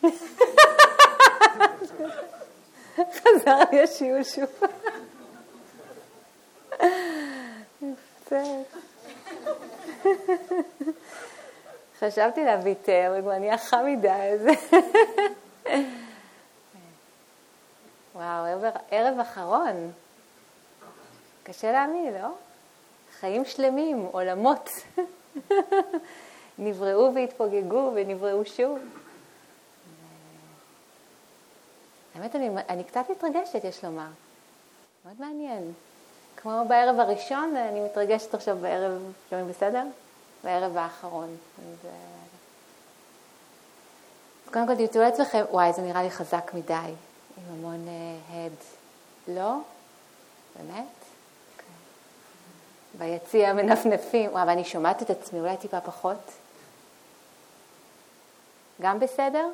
חזר לי השיעור שוב. חשבתי להביא תה, אבל כבר נהיה חם מדי. וואו, ערב אחרון. קשה להאמין, לא? חיים שלמים, עולמות. נבראו והתפוגגו ונבראו שוב. האמת, אני קצת מתרגשת, יש לומר. מאוד מעניין. כמו בערב הראשון, אני מתרגשת עכשיו בערב, שומעים בסדר? בערב האחרון. אז קודם כל תמצאו לעצמכם, וואי, זה נראה לי חזק מדי, עם המון הד. לא? באמת? ביציע מנפנפים. וואי, ואני שומעת את עצמי, אולי טיפה פחות. גם בסדר?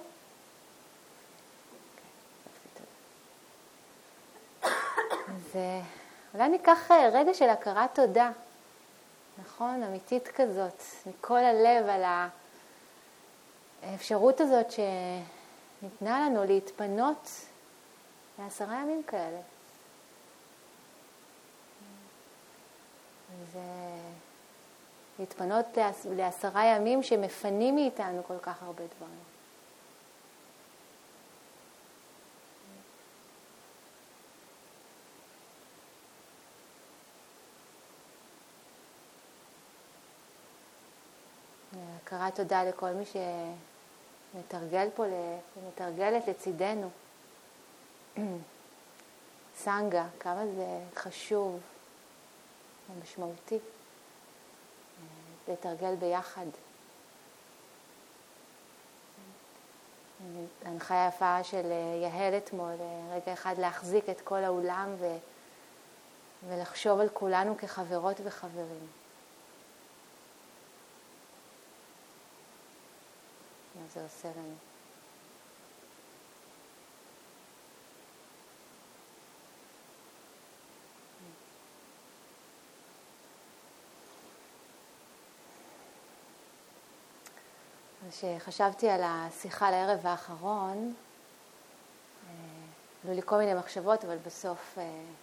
אז אולי ניקח רגע של הכרת תודה, נכון? אמיתית כזאת, מכל הלב על האפשרות הזאת שניתנה לנו להתפנות ל10 ימים כאלה. אז להתפנות ל10 ימים שמפנים מאיתנו כל כך הרבה דברים. הכרת תודה לכל מי שמתרגל פה, ומתרגלת לצידנו. סנגה, כמה זה חשוב ומשמעותי לתרגל ביחד. ההנחיה היפה של יהל אתמול, רגע אחד להחזיק את כל האולם ולחשוב על כולנו כחברות וחברים. מה זה עושה לנו? כשחשבתי על השיחה לערב האחרון, עלו לי כל מיני מחשבות, אבל בסוף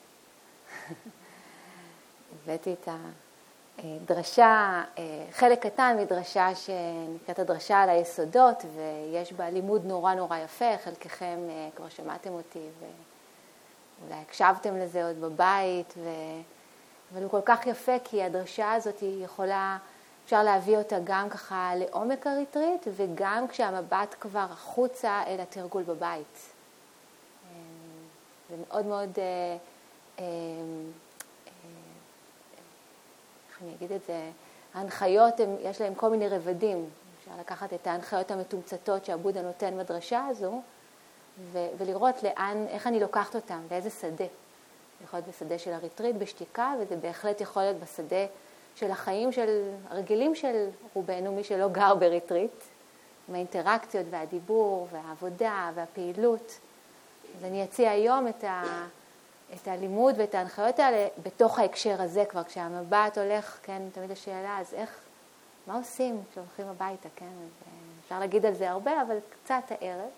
הבאתי את הדרשה, חלק קטן מדרשה שנקראת הדרשה על היסודות, ויש בה לימוד נורא נורא יפה, חלקכם כבר שמעתם אותי ואולי הקשבתם לזה עוד בבית, אבל הוא כל כך יפה כי הדרשה הזאת היא יכולה, אפשר להביא אותה גם ככה לעומק הריטריט, וגם כשהמבט כבר החוצה אל התרגול בבית. זה מאוד מאוד, איך אני אגיד את זה, ההנחיות, יש להם כל מיני רבדים. אפשר לקחת את ההנחיות המתומצתות שהבודה נותן בדרשה הזו, ולראות לאן, איך אני לוקחת אותם, באיזה שדה. יכול להיות בשדה של הריטריט, בשתיקה, וזה בהחלט יכול להיות בשדה של החיים של הרגילים של רובנו, מי שלא גר בריטריט, עם האינטראקציות והדיבור והעבודה והפעילות. אז אני אציע היום את הלימוד ואת ההנחיות האלה בתוך ההקשר הזה, כבר כשהמבט הולך, כן, תמיד השאלה, אז איך, מה עושים כשהולכים הביתה, כן? אפשר להגיד על זה הרבה, אבל קצת הערב.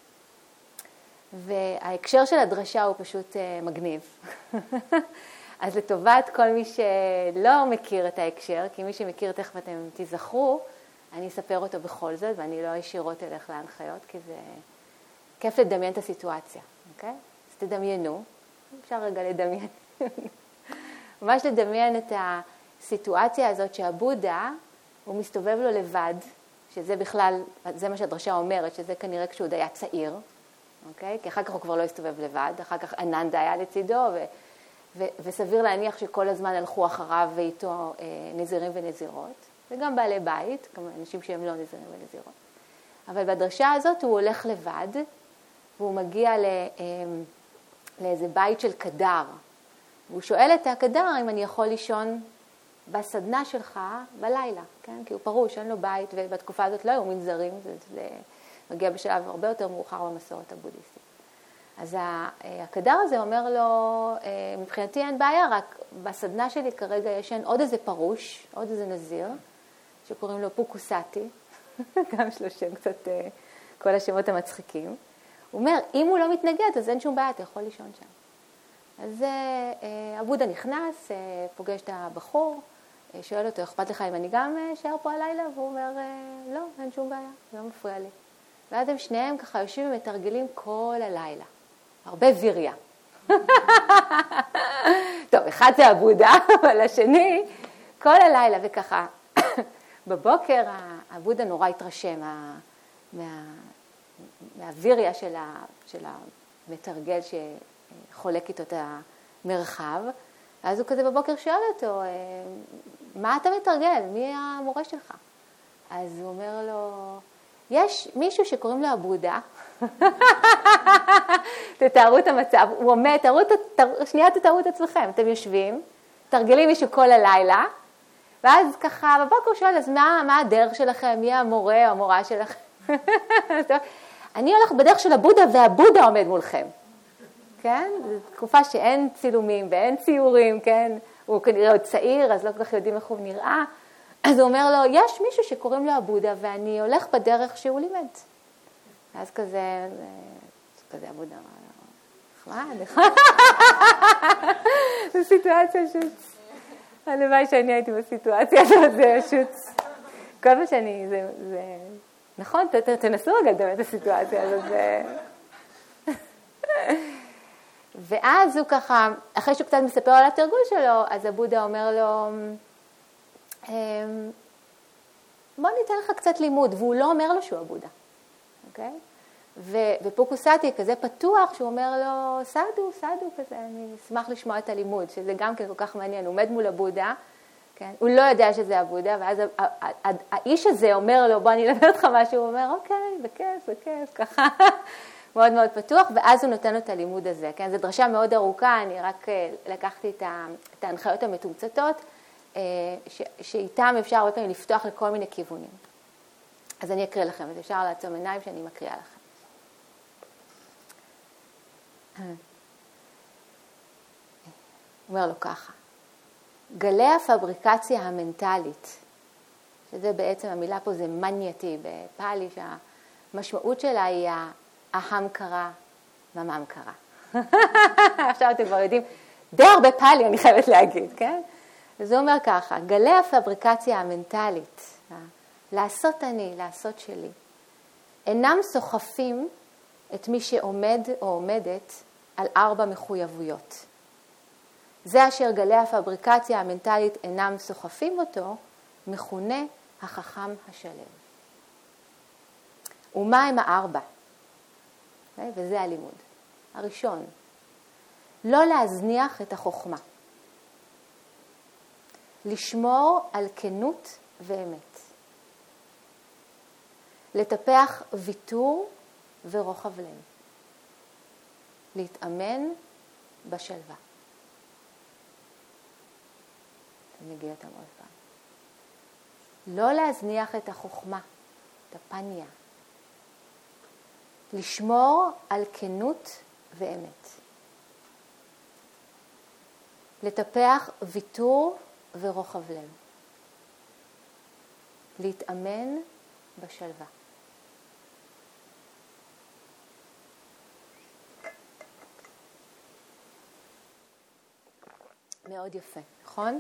וההקשר של הדרשה הוא פשוט מגניב. אז לטובת כל מי שלא מכיר את ההקשר, כי מי שמכיר תכף אתם תזכרו, אני אספר אותו בכל זאת, ואני לא ישירות אלך להנחיות, כי זה כיף לדמיין את הסיטואציה, אוקיי? אז תדמיינו, אפשר רגע לדמיין. ממש לדמיין את הסיטואציה הזאת שהבודה, הוא מסתובב לו לבד, שזה בכלל, זה מה שהדרשה אומרת, שזה כנראה כשהוא היה צעיר, אוקיי? כי אחר כך הוא כבר לא הסתובב לבד, אחר כך אננדה היה לצידו, וסביר להניח שכל הזמן הלכו אחריו ואיתו נזירים ונזירות, וגם בעלי בית, גם אנשים שהם לא נזירים ונזירות. אבל בדרשה הזאת הוא הולך לבד, והוא מגיע לאיזה בית של קדר. והוא שואל את הקדר אם אני יכול לישון בסדנה שלך בלילה, כן? כי הוא פרוש, אין לו בית, ובתקופה הזאת לא היו מנזרים, זה מגיע בשלב הרבה יותר מאוחר במסורת הבודהיסטית. אז הקדר הזה אומר לו, מבחינתי אין בעיה, רק בסדנה שלי כרגע ישן עוד איזה פרוש, עוד איזה נזיר, שקוראים לו פוקוסטי, גם יש לו שם כל השמות המצחיקים. הוא אומר, אם הוא לא מתנגד, אז אין שום בעיה, אתה יכול לישון שם. אז הבודה נכנס, פוגש את הבחור, שואל אותו, אכפת לך אם אני גם אשאר פה הלילה? והוא אומר, לא, אין שום בעיה, לא מפריע לי. ואז הם שניהם ככה יושבים ומתרגלים כל הלילה. הרבה ויריה. טוב, אחד זה הבודה, אבל השני, כל הלילה, וככה, בבוקר הבודה נורא התרשם מהוויריה של המתרגל שחולק איתו את המרחב, ואז הוא כזה בבוקר שואל אותו, מה אתה מתרגל? מי המורה שלך? אז הוא אומר לו, יש מישהו שקוראים לו הבודה, תתארו את המצב, הוא אומר, שנייה תתארו את עצמכם, אתם יושבים, תרגלים מישהו כל הלילה, ואז ככה בבוקר שואל, אז מה הדרך שלכם? מי המורה או המורה שלכם? אני הולך בדרך של הבודה, והבודה עומד מולכם. כן? זו תקופה שאין צילומים ואין ציורים, כן? הוא כנראה עוד צעיר, אז לא כל כך יודעים איך הוא נראה. אז הוא אומר לו, יש מישהו שקוראים לו הבודה, ואני הולך בדרך שהוא לימד. אז כזה הבודה, נחמד. זו סיטואציה שוץ. הלוואי שאני הייתי בסיטואציה הזאת, זה שוץ. כל מה שאני, זה נכון, תנסו רגע לדמיין את הסיטואציה הזאת. ואז הוא ככה, אחרי שהוא קצת מספר על התרגול שלו, אז הבודה אומר לו, בוא ניתן לך קצת לימוד, והוא לא אומר לו שהוא הבודה, אוקיי? ופוקוסטי כזה פתוח, שהוא אומר לו, סעדו כזה, אני אשמח לשמוע את הלימוד, שזה גם כן כל כך מעניין, הוא עומד מול הבודה, כן? הוא לא יודע שזה הבודה, ואז האיש הזה אומר לו, בוא אני אלמד אותך משהו, הוא אומר, אוקיי, בכיף, ככה, מאוד מאוד פתוח, ואז הוא נותן לו את הלימוד הזה, כן? זו דרשה מאוד ארוכה, אני רק לקחתי את ההנחיות המתומצתות, שאיתם אפשר הרבה פעמים לפתוח לכל מיני כיוונים. אז אני אקריא לכם, אז אפשר לעצום עיניים שאני מקריאה לכם. אומר לו ככה, גלי הפבריקציה המנטלית, שזה בעצם המילה פה זה מנייתי בפאלי, שהמשמעות שלה היא ההמקרה, מממקרה. עכשיו אתם כבר יודעים, די הרבה פאלי אני חייבת להגיד, כן? וזה אומר ככה, גלי הפבריקציה המנטלית, לעשות אני, לעשות שלי, אינם סוחפים את מי שעומד או עומדת על 4 מחויבויות. זה אשר גלי הפבריקציה המנטלית אינם סוחפים אותו, מכונה החכם השלם. ומה הם 4? וזה הלימוד. הראשון, לא להזניח את החוכמה. לשמור על כנות ואמת. לטפח ויתור ורוחב לב. להתאמן בשלווה. נגיע אותם עוד פעם. לא להזניח את החוכמה, את הפניה. לשמור על כנות ואמת. לטפח ויתור ורוחב לב. להתאמן בשלווה. מאוד יפה, נכון?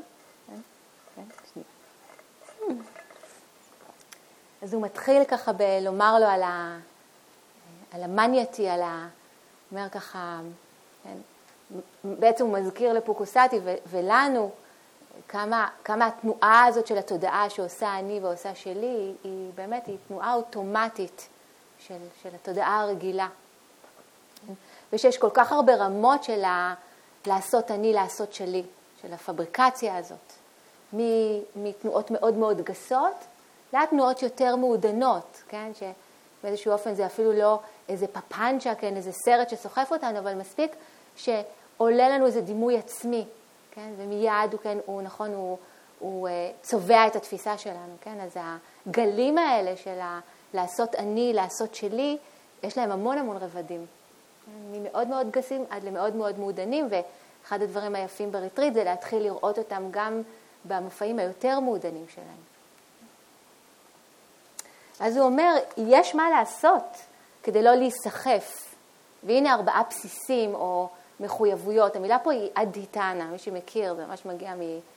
אז הוא מתחיל ככה בלומר לו על המנייתי, אומר ככה, בעצם הוא מזכיר לפוקוסטי ולנו כמה התנועה הזאת של התודעה שעושה אני ועושה שלי, היא באמת היא תנועה אוטומטית של התודעה הרגילה. ושיש כל כך הרבה רמות של לעשות אני, לעשות שלי, של הפבריקציה הזאת. מתנועות מאוד מאוד גסות, לתנועות יותר מעודנות, כן? שבאיזשהו אופן זה אפילו לא איזה פפנצ'ה, כן? איזה סרט שסוחף אותנו, אבל מספיק שעולה לנו איזה דימוי עצמי, כן? ומיד הוא, כן, הוא נכון, הוא צובע את התפיסה שלנו, כן? אז הגלים האלה של לעשות אני, לעשות שלי, יש להם המון המון רבדים. ממאוד מאוד גסים עד למאוד מאוד מעודנים, ואחד הדברים היפים בריטריט זה להתחיל לראות אותם גם במופעים היותר מעודנים שלהם. אז הוא אומר, יש מה לעשות כדי לא להיסחף. והנה 4 בסיסים או מחויבויות. המילה פה היא אדיטנה, מי שמכיר, זה ממש מגיע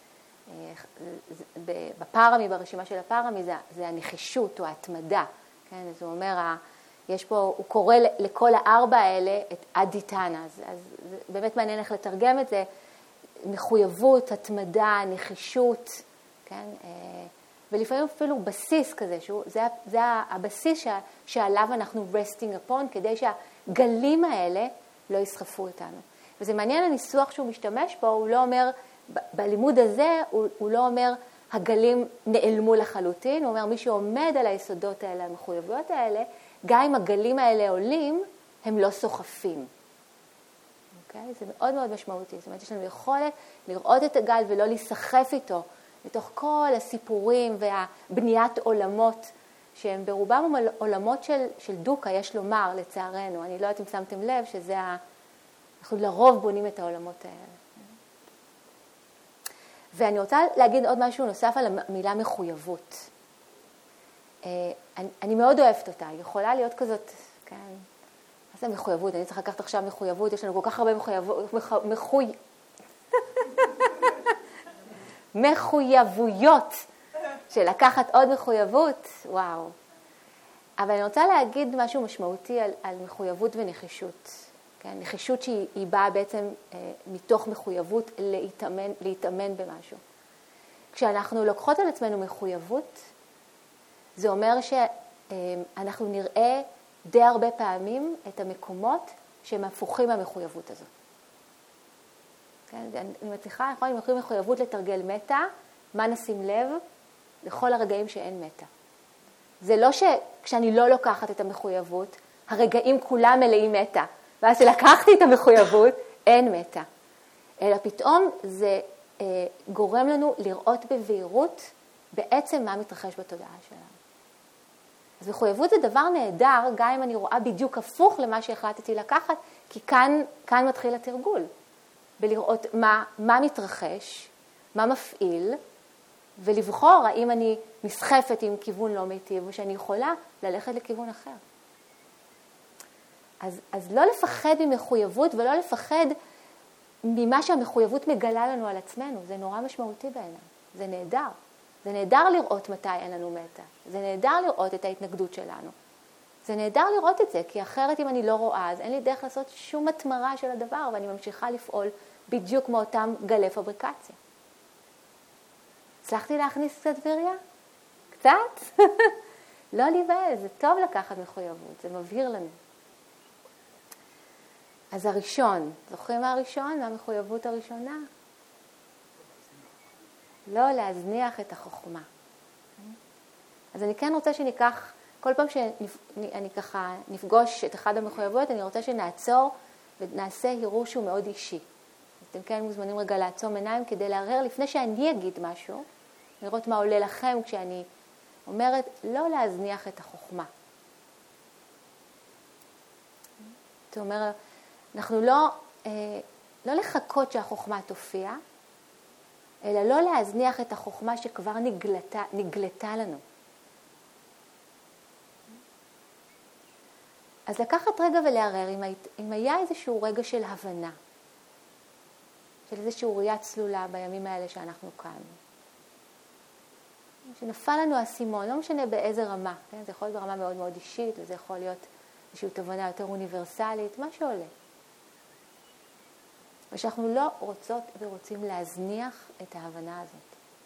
בפרמי, ברשימה של הפרמי, זה הנחישות או ההתמדה. כן? אז הוא אומר, יש פה, הוא קורא לכל 4 האלה את אדיטנה. אז זה באמת מעניין איך לתרגם את זה. מחויבות, התמדה, נחישות, כן? ולפעמים אפילו בסיס כזה, זה הבסיס שעליו אנחנו resting upon, כדי שהגלים האלה לא יסחפו אותנו. וזה מעניין הניסוח שהוא משתמש בו, הוא לא אומר, בלימוד הזה, הוא לא אומר, הגלים נעלמו לחלוטין, הוא אומר, מי שעומד על היסודות האלה, המחויבויות האלה, גם אם הגלים האלה עולים, הם לא סוחפים. אוקיי? זה מאוד מאוד משמעותי. זאת אומרת, יש לנו יכולת לראות את הגל ולא להיסחף איתו, לתוך כל הסיפורים והבניית עולמות, שהם ברובם עולמות של דוקה, יש לומר, לצערנו. אני לא יודעת אם שמתם לב שזה אנחנו לרוב בונים את העולמות האלה. ואני רוצה להגיד עוד משהו נוסף על המילה מחויבות. אני מאוד אוהבת אותה, היא יכולה להיות כזאת, כן, מה זה מחויבות? אני צריכה לקחת עכשיו מחויבות, יש לנו כל כך הרבה מחויבויות של לקחת עוד מחויבות, וואו. אבל אני רוצה להגיד משהו משמעותי על מחויבות ונחישות. כן? נחישות שהיא באה בעצם מתוך מחויבות להתאמן במשהו. כשאנחנו לוקחות על עצמנו מחויבות, זה אומר שאנחנו נראה די הרבה פעמים את המקומות שהם הפוכים מהמחויבות הזאת. כן? אני מצליחה, אנחנו יכולים מחויבות לתרגל מטה, מה נשים לב? לכל הרגעים שאין מטה. זה לא שכשאני לא לוקחת את המחויבות, הרגעים כולם מלאים מטה. ואז שלקחתי את המחויבות, אין מטה. אלא פתאום זה גורם לנו לראות בבהירות בעצם מה מתרחש בתודעה שלנו. אז מחויבות זה דבר נהדר, גם אם אני רואה בדיוק הפוך למה שהחלטתי לקחת, כי כאן מתחיל התרגול. בלראות מה מתרחש, מה מפעיל, ולבחור האם אני נסחפת עם כיוון לא מיטיב, או שאני יכולה ללכת לכיוון אחר. אז לא לפחד ממחויבות, ולא לפחד ממה שהמחויבות מגלה לנו על עצמנו. זה נורא משמעותי בעיניי. זה נהדר. זה נהדר לראות מתי אין לנו מטה. זה נהדר לראות את ההתנגדות שלנו. זה נהדר לראות את זה, כי אחרת אם אני לא רואה, אז אין לי דרך לעשות שום התמרה של הדבר, ואני ממשיכה לפעול בדיוק כמו אותם גלי פבריקציה. הצלחתי להכניס קצת ויריה? קצת? לא להיבהל, זה טוב לקחת מחויבות, זה מבהיר לנו. אז הראשון, זוכרים מה הראשון? מה המחויבות הראשונה? לא להזניח את החוכמה. אז אני כן רוצה שניקח, כל פעם שאני ככה נפגוש את אחד המחויבויות, אני רוצה שנעצור ונעשה הירור שהוא מאוד אישי. אתם כן מוזמנים רגע לעצום עיניים כדי להרהר לפני שאני אגיד משהו, לראות מה עולה לכם כשאני אומרת לא להזניח את החוכמה. זאת אומרת, אנחנו לא לחכות שהחוכמה תופיע, אלא לא להזניח את החוכמה שכבר נגלתה לנו. אז לקחת רגע ולהרהר אם היה איזשהו רגע של הבנה, של איזשהו ראייה צלולה בימים האלה שאנחנו כאן. שנפל לנו הסימון, לא משנה באיזה רמה, כן? זה יכול להיות ברמה מאוד מאוד אישית, וזה יכול להיות איזושהי תובנה יותר אוניברסלית, מה שעולה. ושאנחנו לא רוצות ורוצים להזניח את ההבנה הזאת.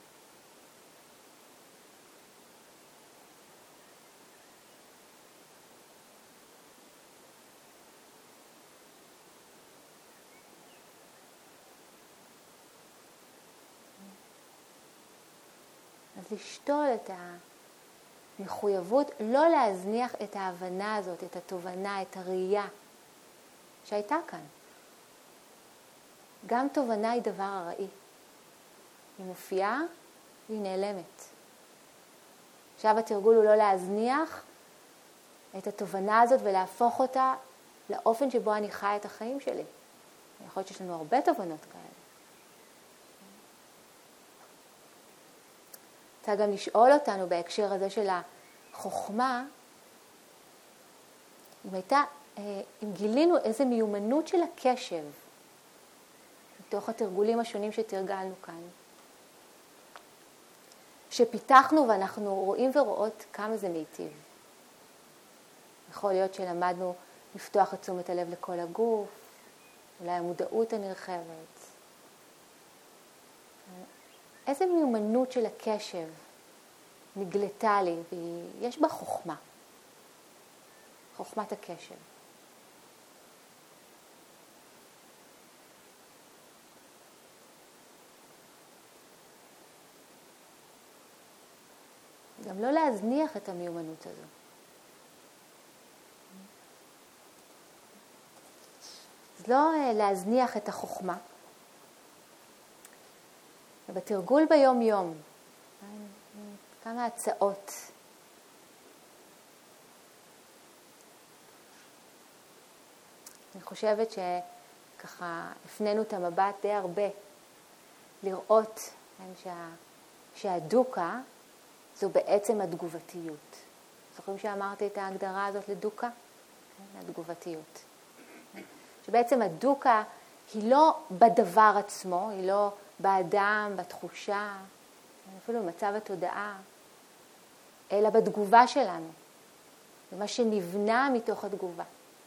אז לשתול את המחויבות, לא להזניח את ההבנה הזאת, את התובנה, את הראייה שהייתה כאן. גם תובנה היא דבר הראי. היא מופיעה והיא נעלמת. עכשיו התרגול הוא לא להזניח את התובנה הזאת ולהפוך אותה לאופן שבו אני חי את החיים שלי. יכול להיות שיש לנו הרבה תובנות כאלה. רוצה גם לשאול אותנו בהקשר הזה של חוכמה, אם גילינו איזו מיומנות של הקשב, מתוך התרגולים השונים שתרגלנו כאן, שפיתחנו ואנחנו רואים ורואות כמה זה מיטיב. יכול להיות שלמדנו לפתוח את תשומת הלב לכל הגוף, אולי המודעות הנרחבת. איזו מיומנות של הקשב נגלתה לי, ויש בה חוכמה. חוכמת הקשב. גם לא להזניח את המיומנות הזו. אז לא להזניח את החוכמה. ובתרגול ביום יום, כמה הצעות. אני חושבת שככה הפנינו את המבט די הרבה, לראות שהדוקה זו בעצם התגובתיות. זוכרים שאמרתי את ההגדרה הזאת לדוקה? התגובתיות. שבעצם הדוקה היא לא בדבר עצמו, היא לא באדם, בתחושה, אפילו במצב התודעה, אלא בתגובה שלנו. זה מה שנבנה מתוך התגובה.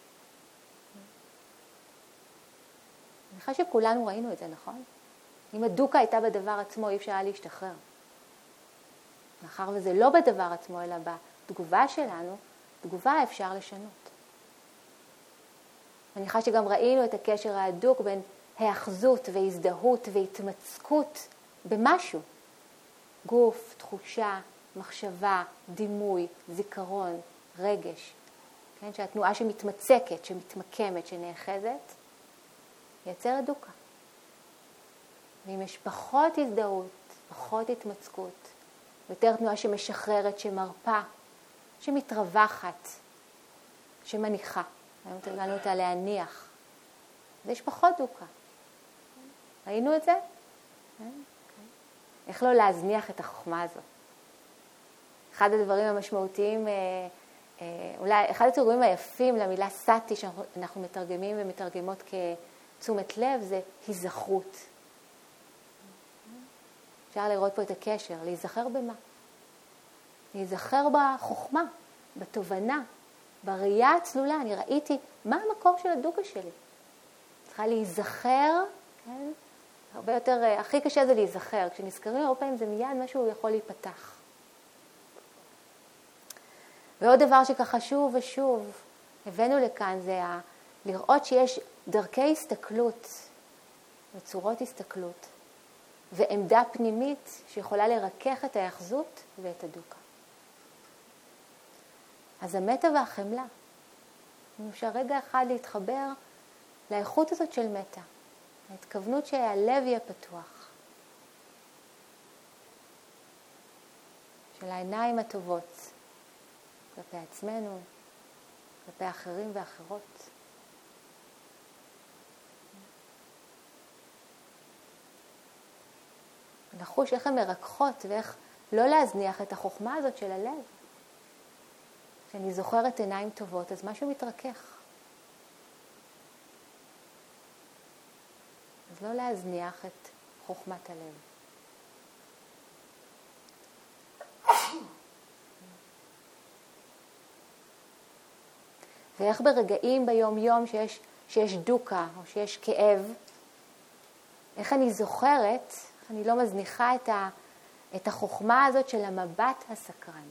אני חושב שכולנו ראינו את זה, נכון? אם הדוקה הייתה בדבר עצמו, אי אפשר היה להשתחרר. מאחר וזה לא בדבר עצמו, אלא בתגובה שלנו, תגובה אפשר לשנות. אני חושב שגם ראינו את הקשר ההדוק בין היאחזות והזדהות והתמצקות במשהו. גוף, תחושה, מחשבה, דימוי, זיכרון, רגש. כן? שהתנועה שמתמצקת, שמתמקמת, שנאחזת, יצרת דוקה. ואם יש פחות הזדהות, פחות התמצקות, יותר תנועה שמשחררת, שמרפה, שמתרווחת, שמניחה. היום תרגלנו אותה להניח. אז יש פחות דוקה. ראינו את זה? איך לא להזניח את החוכמה הזאת? אחד הדברים המשמעותיים, אולי אחד התרגומים היפים למילה סאטי שאנחנו מתרגמים ומתרגמות כתשומת לב, זה היזכרות. אפשר לראות פה את הקשר, להיזכר במה? להיזכר בחוכמה, בתובנה, בראייה הצלולה. אני ראיתי מה המקור של הדוקה שלי. צריכה להיזכר, כן? הרבה יותר, הכי קשה זה להיזכר. כשנזכרים הרבה פעמים זה מיד משהו יכול להיפתח. ועוד דבר שככה שוב ושוב הבאנו לכאן זה לראות שיש דרכי הסתכלות וצורות הסתכלות ועמדה פנימית שיכולה לרכך את ההיאחזות ואת הדוקה. אז המטה והחמלה, אם אפשר רגע אחד להתחבר לאיכות הזאת של מטה, ההתכוונות שהלב יהיה פתוח, של העיניים הטובות כלפי עצמנו, כלפי אחרים ואחרות. לחוש איך הן מרככות ואיך לא להזניח את החוכמה הזאת של הלב. כשאני זוכרת עיניים טובות, אז משהו מתרכך. אז לא להזניח את חוכמת הלב. ואיך ברגעים ביום-יום שיש דוקה או שיש כאב, איך אני זוכרת, איך אני לא מזניחה את החוכמה הזאת של המבט הסקרן.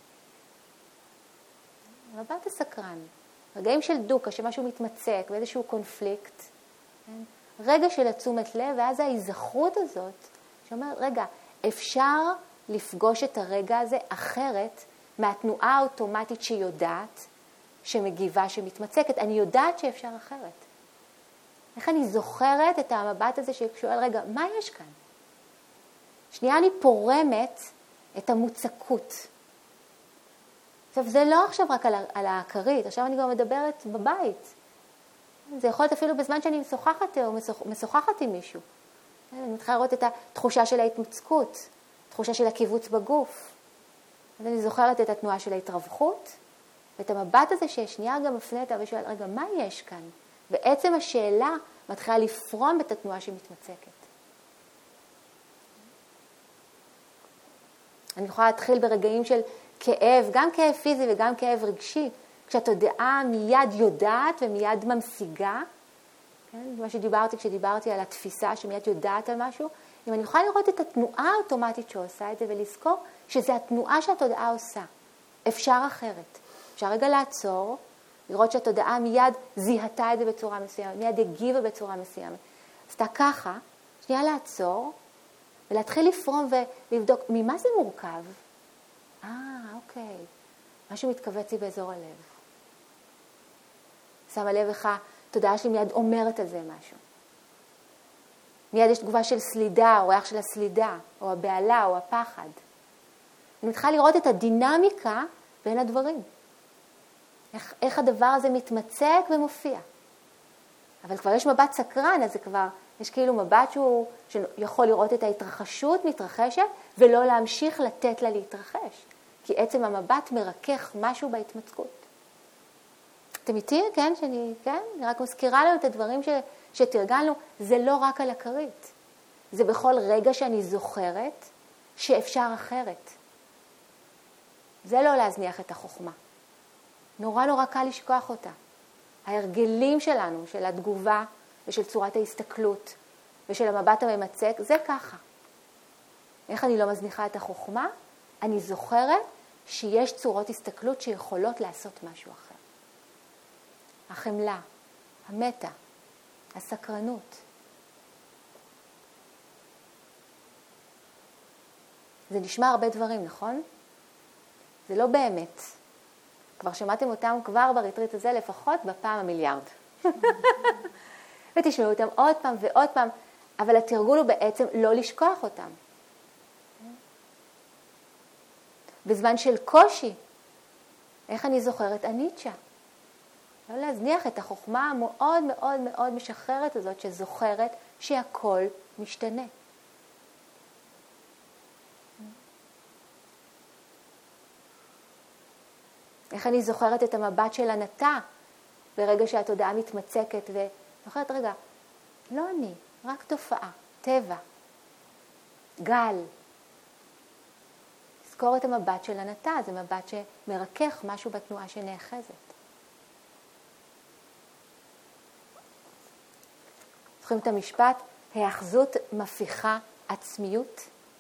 המבט הסקרן. רגעים של דוקה, שמשהו מתמצק באיזשהו קונפליקט. כן? רגע של תשומת לב, ואז ההיזכרות הזאת, שאומרת, רגע, אפשר לפגוש את הרגע הזה אחרת מהתנועה האוטומטית שיודעת, שמגיבה, שמתמצקת. אני יודעת שאפשר אחרת. איך אני זוכרת את המבט הזה ששואל, רגע, מה יש כאן? שנייה אני פורמת את המוצקות. עכשיו, זה לא עכשיו רק על העקרית, עכשיו אני גם מדברת בבית. זה יכול להיות אפילו בזמן שאני משוחחת או משוחחת עם מישהו. אני מתחילה לראות את התחושה של ההתמצקות, תחושה של הקיבוץ בגוף. אז אני זוכרת את התנועה של ההתרווחות, ואת המבט הזה ששנייה גם מפנה אותה ושואל, רגע, מה יש כאן? בעצם השאלה מתחילה לפרום את התנועה שמתמצקת. אני יכולה להתחיל ברגעים של כאב, גם כאב פיזי וגם כאב רגשי, כשהתודעה מיד יודעת ומיד ממשיגה, כן? מה שדיברתי כשדיברתי על התפיסה שמיד יודעת על משהו, אם אני יכולה לראות את התנועה האוטומטית שעושה את זה ולזכור שזה התנועה שהתודעה עושה. אפשר אחרת. אפשר רגע לעצור, לראות שהתודעה מיד זיהתה את זה בצורה מסוימת, מיד הגיבה בצורה מסוימת. עשתה ככה, שנייה לעצור, ולהתחיל לפרום ולבדוק ממה זה מורכב. אוקיי. משהו מתכווץ לי באזור הלב. שמה לב איך התודעה שלי מיד אומרת על זה משהו. מיד יש תגובה של סלידה, או ריח של הסלידה, או הבעלה, או הפחד. אני מתחילה לראות את הדינמיקה בין הדברים. איך הדבר הזה מתמצק ומופיע. אבל כבר יש מבט סקרן, אז זה כבר, יש כאילו מבט שהוא שיכול לראות את ההתרחשות מתרחשת, ולא להמשיך לתת לה להתרחש. כי עצם המבט מרכך משהו בהתמצקות. אתם איתי, כן? כן? אני רק מזכירה לנו את הדברים שתרגלנו, זה לא רק על הכרית. זה בכל רגע שאני זוכרת שאפשר אחרת. זה לא להזניח את החוכמה. נורא קל לשכוח אותה. ההרגלים שלנו, של התגובה ושל צורת ההסתכלות ושל המבט הממצק, זה ככה. איך אני לא מזניחה את החוכמה? אני זוכרת שיש צורות הסתכלות שיכולות לעשות משהו אחר. החמלה, המטה, הסקרנות. זה נשמע הרבה דברים, נכון? זה לא באמת. כבר שמעתם אותם כבר בריטריט הזה לפחות בפעם המיליארד. ותשמעו אותם עוד פעם ועוד פעם, אבל התרגול הוא בעצם לא לשכוח אותם. בזמן של קושי, איך אני זוכרת? הניטשה. לא להזניח את החוכמה המאוד מאוד מאוד משחררת הזאת שזוכרת שהכל משתנה. איך אני זוכרת את המבט של הנתה ברגע שהתודעה מתמצקת וזוכרת, רגע, לא אני, רק תופעה, טבע, גל. זכור את המבט של הנתה, זה מבט שמרכך משהו בתנועה שנאחזת. זוכרים את המשפט, האחזות מפיחה עצמיות?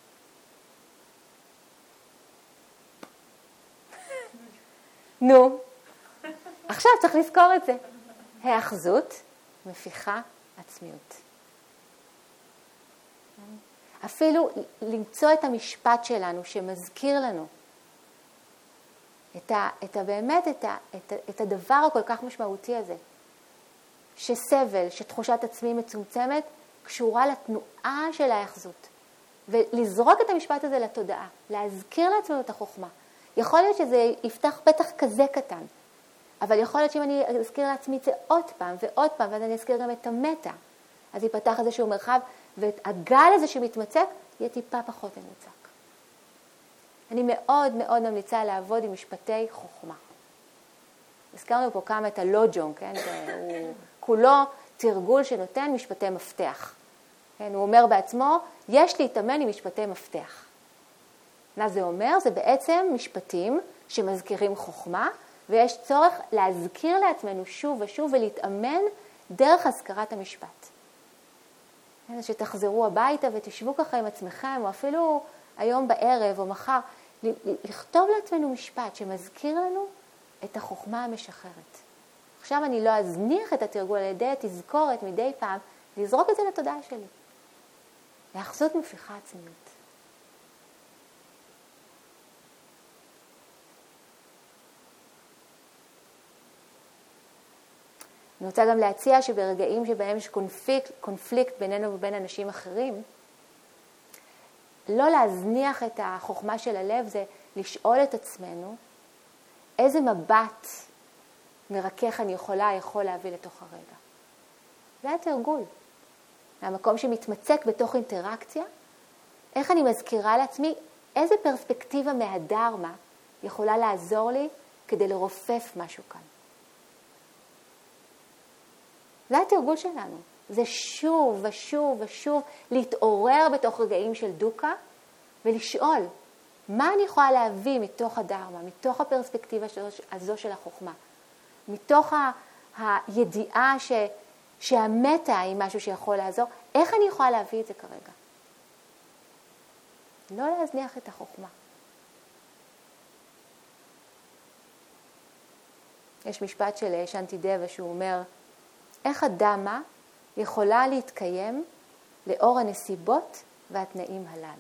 נו, עכשיו צריך לזכור את זה. האחזות מפיחה עצמיות. אפילו למצוא את המשפט שלנו שמזכיר לנו את הדבר הכל כך משמעותי הזה, שסבל, שתחושת עצמי מצומצמת, קשורה לתנועה של האחזות. ולזרוק את המשפט הזה לתודעה, להזכיר לעצמנו את החוכמה. יכול להיות שזה יפתח פתח כזה קטן, אבל יכול להיות שאם אני אזכיר לעצמי את זה עוד פעם ועוד פעם, ואז אני אזכיר גם את המטה, אז ייפתח איזשהו מרחב, והגל הזה שמתמצק יהיה טיפה פחות מנוצק. אני מאוד מאוד ממליצה לעבוד עם משפטי חוכמה. הזכרנו פה כמה את הלוג'ון, כן? הוא כולו תרגול שנותן משפטי מפתח. כן? הוא אומר בעצמו, יש להתאמן עם משפטי מפתח. מה זה אומר? זה בעצם משפטים שמזכירים חוכמה, ויש צורך להזכיר לעצמנו שוב ושוב ולהתאמן דרך הזכרת המשפט. אז שתחזרו הביתה ותשבו ככה עם עצמכם, או אפילו היום בערב או מחר, לכתוב לעצמנו משפט שמזכיר לנו את החוכמה המשחררת. עכשיו אני לא אזניח את התרגול על ידי תזכורת מדי פעם, לזרוק את זה לתודעה שלי. האחזות מפיחה עצמיות. אני רוצה גם להציע שברגעים שבהם יש קונפליקט בינינו ובין אנשים אחרים, לא להזניח את החוכמה של הלב, זה לשאול את עצמנו איזה מבט מרכך אני יכול להביא לתוך הרגע. זה התרגול. מהמקום שמתמצק בתוך אינטראקציה, איך אני מזכירה לעצמי איזה פרספקטיבה מהדרמה יכולה לעזור לי כדי לרופף משהו כאן. זה התרגול שלנו. זה שוב ושוב ושוב להתעורר בתוך רגעים של דוקה ולשאול, מה אני יכולה להביא מתוך הדרמה, מתוך הפרספקטיבה הזו של החוכמה, מתוך הידיעה שהמטה היא משהו שיכול לעזור, איך אני יכולה להביא את זה כרגע? לא להזניח את החוכמה. יש משפט של שנטידבה שהוא אומר, איך הדמה יכולה להתקיים לאור הנסיבות והתנאים הללו.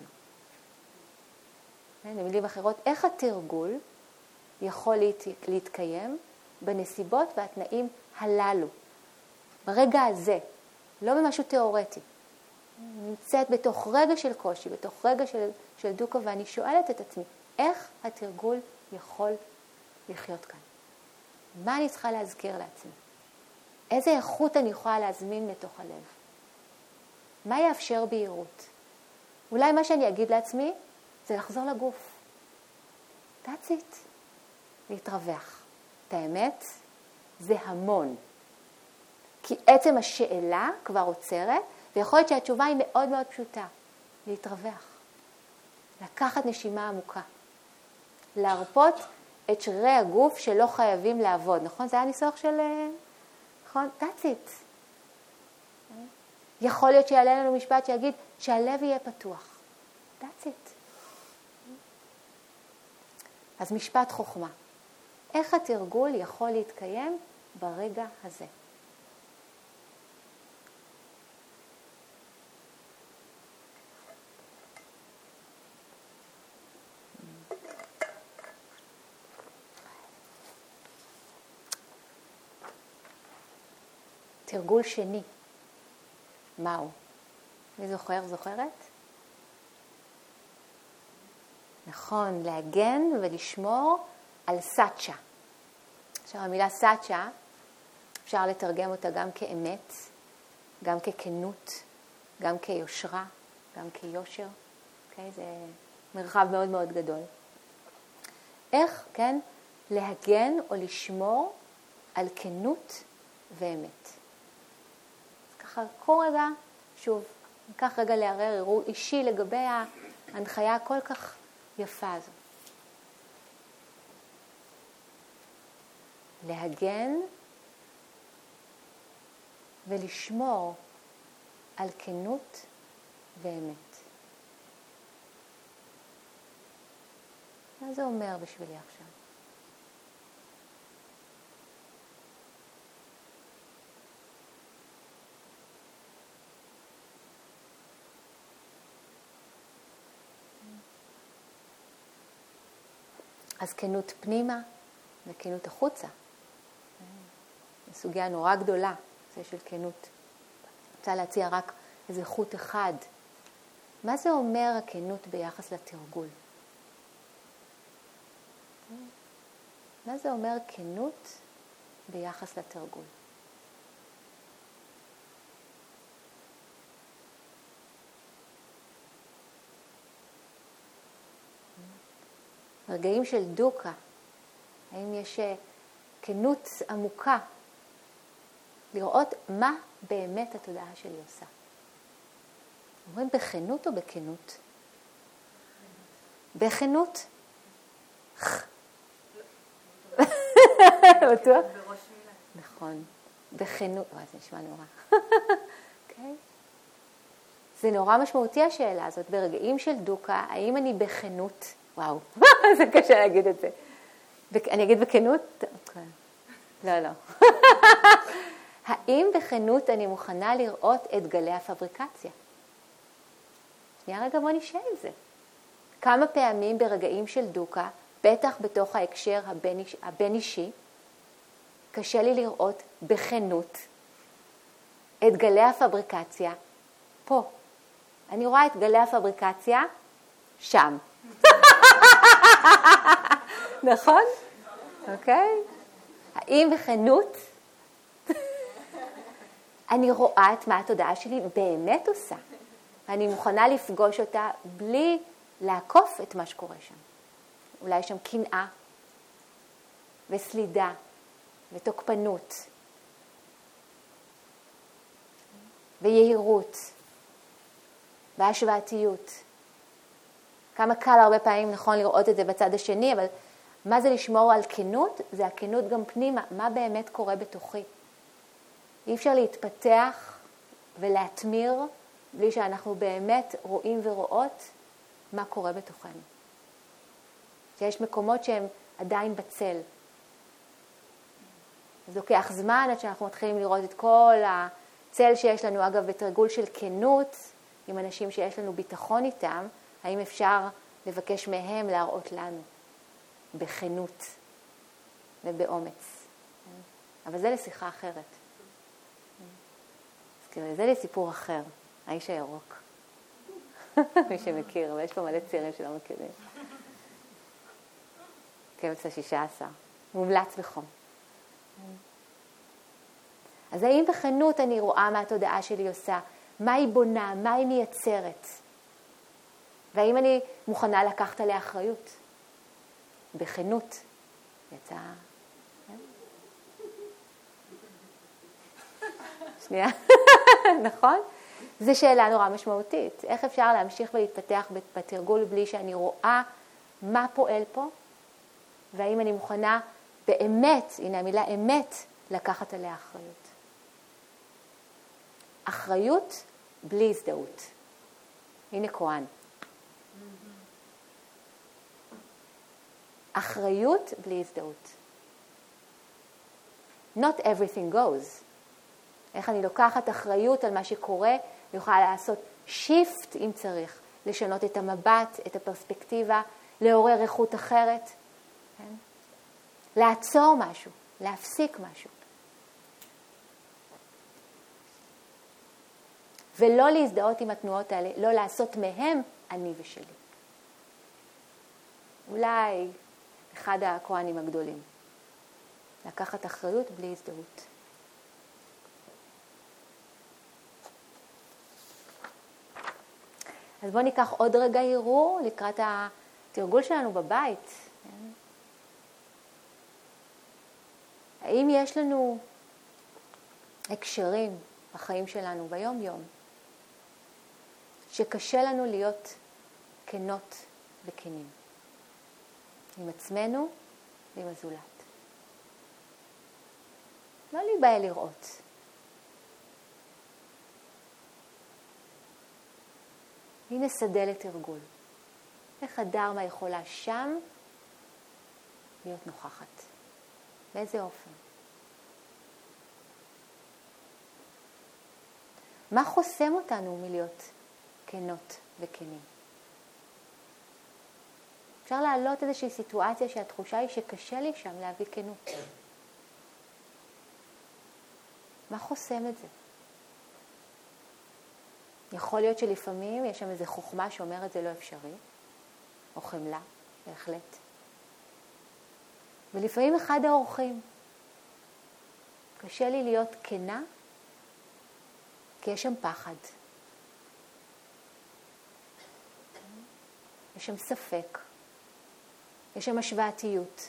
במילים אחרות, איך התרגול יכול להתקיים בנסיבות והתנאים הללו. ברגע הזה, לא במשהו תיאורטי. נמצאת בתוך רגע של קושי, בתוך רגע של דוקה, ואני שואלת את עצמי, איך התרגול יכול לחיות כאן? מה אני צריכה להזכיר לעצמי? איזה איכות אני יכולה להזמין לתוך הלב? מה יאפשר בהירות? אולי מה שאני אגיד לעצמי זה לחזור לגוף. That's it. להתרווח. את האמת, זה המון. כי עצם השאלה כבר עוצרת, ויכול להיות שהתשובה היא מאוד מאוד פשוטה. להתרווח. לקחת נשימה עמוקה. להרפות את שרירי הגוף שלא חייבים לעבוד. נכון? זה היה ניסוח של... נכון? That's it. יכול להיות שיעלה לנו משפט שיגיד שהלב יהיה פתוח. That's it. אז משפט חוכמה. איך התרגול יכול להתקיים ברגע הזה? תרגול שני. מהו? מי זוכר, זוכרת? נכון, להגן ולשמור על סאצ'ה. עכשיו, המילה סאצ'ה, אפשר לתרגם אותה גם כאמת, גם ככנות, גם כיושרה, גם כיושר. Okay? זה מרחב מאוד מאוד גדול. איך, כן, להגן או לשמור על כנות ואמת. אז ככה, כל רגע, שוב, ניקח רגע לערער ערעור אישי לגבי ההנחיה הכל כך יפה הזו. להגן ולשמור על כנות ואמת. מה זה אומר בשבילי עכשיו? אז כנות פנימה וכנות החוצה. זו סוגיה נורא גדולה, זה של כנות. אני רוצה להציע רק איזה חוט אחד. מה זה אומר הכנות ביחס לתרגול? מה זה אומר כנות ביחס לתרגול? רגעים של דוקה, האם יש כנות עמוקה, לראות מה באמת התודעה שלי עושה. אומרים בכנות או בכנות? בכנות? בטוח? נכון. בכנות, זה נשמע נורא. זה נורא משמעותי השאלה הזאת. ברגעים של דוקה, האם אני בכנות? וואו, זה קשה להגיד את זה. אני אגיד בכנות? לא, לא. האם בכנות אני מוכנה לראות את גלי הפבריקציה? שנייה רגע, בוא נשאל את זה. כמה פעמים ברגעים של דוקה, בטח בתוך ההקשר הבין-אישי, קשה לי לראות בכנות את גלי הפבריקציה פה. אני רואה את גלי הפבריקציה שם. נכון? אוקיי? האם בכנות אני רואה את מה התודעה שלי באמת עושה? אני מוכנה לפגוש אותה בלי לעקוף את מה שקורה שם. אולי יש שם קנאה וסלידה ותוקפנות ויהירות והשוואתיות. כמה קל הרבה פעמים נכון לראות את זה בצד השני, אבל מה זה לשמור על כנות? זה הכנות גם פנימה, מה באמת קורה בתוכי. אי אפשר להתפתח ולהתמיר בלי שאנחנו באמת רואים ורואות מה קורה בתוכנו. שיש מקומות שהם עדיין בצל. זה לוקח זמן עד שאנחנו מתחילים לראות את כל הצל שיש לנו, אגב, בתרגול של כנות, עם אנשים שיש לנו ביטחון איתם, האם אפשר לבקש מהם להראות לנו בכנות ובאומץ. אבל זה לשיחה אחרת. אז כאילו, זה לסיפור אחר, האיש הירוק. מי שמכיר, אבל יש פה מלא צעירים שלא מכירים. קמץ ה-16, מומלץ בחום. אז האם בכנות אני רואה מה התודעה שלי עושה? מה היא בונה? מה היא מייצרת? והאם אני מוכנה לקחת עליה אחריות? בכנות. יצא... שנייה. נכון? זו שאלה נורא משמעותית. איך אפשר להמשיך ולהתפתח בתרגול בלי שאני רואה מה פועל פה? והאם אני מוכנה באמת, הנה המילה אמת, לקחת עליה אחריות. אחריות בלי הזדהות. הנה כהן. אחריות בלי הזדהות. Not everything goes. איך אני לוקחת אחריות על מה שקורה, ויוכל לעשות שיפט אם צריך, לשנות את המבט, את הפרספקטיבה, לעורר איכות אחרת. כן? לעצור משהו, להפסיק משהו. ולא להזדהות עם התנועות האלה, לא לעשות מהם אני ושלי. אולי אחד הכהנים הגדולים. לקחת אחריות בלי הזדהות. אז בואו ניקח עוד רגע הרהור לקראת התרגול שלנו בבית. האם יש לנו הקשרים בחיים שלנו ביום יום שקשה לנו להיות כנות וכנים עם עצמנו ועם הזולת? לא להיבהל לראות. הנה שדה לתרגול. איך הדרמה יכולה שם להיות נוכחת? באיזה אופן? מה חוסם אותנו מלהיות כנות וכנים? אפשר להעלות איזושהי סיטואציה שהתחושה היא שקשה לי שם להביא כנות. מה חוסם את זה? יכול להיות שלפעמים יש שם איזו חוכמה שאומרת זה לא אפשרי, או חמלה, בהחלט. ולפעמים אחד האורחים. קשה לי להיות כנה, כי יש שם פחד. יש שם ספק. יש שם השוואתיות.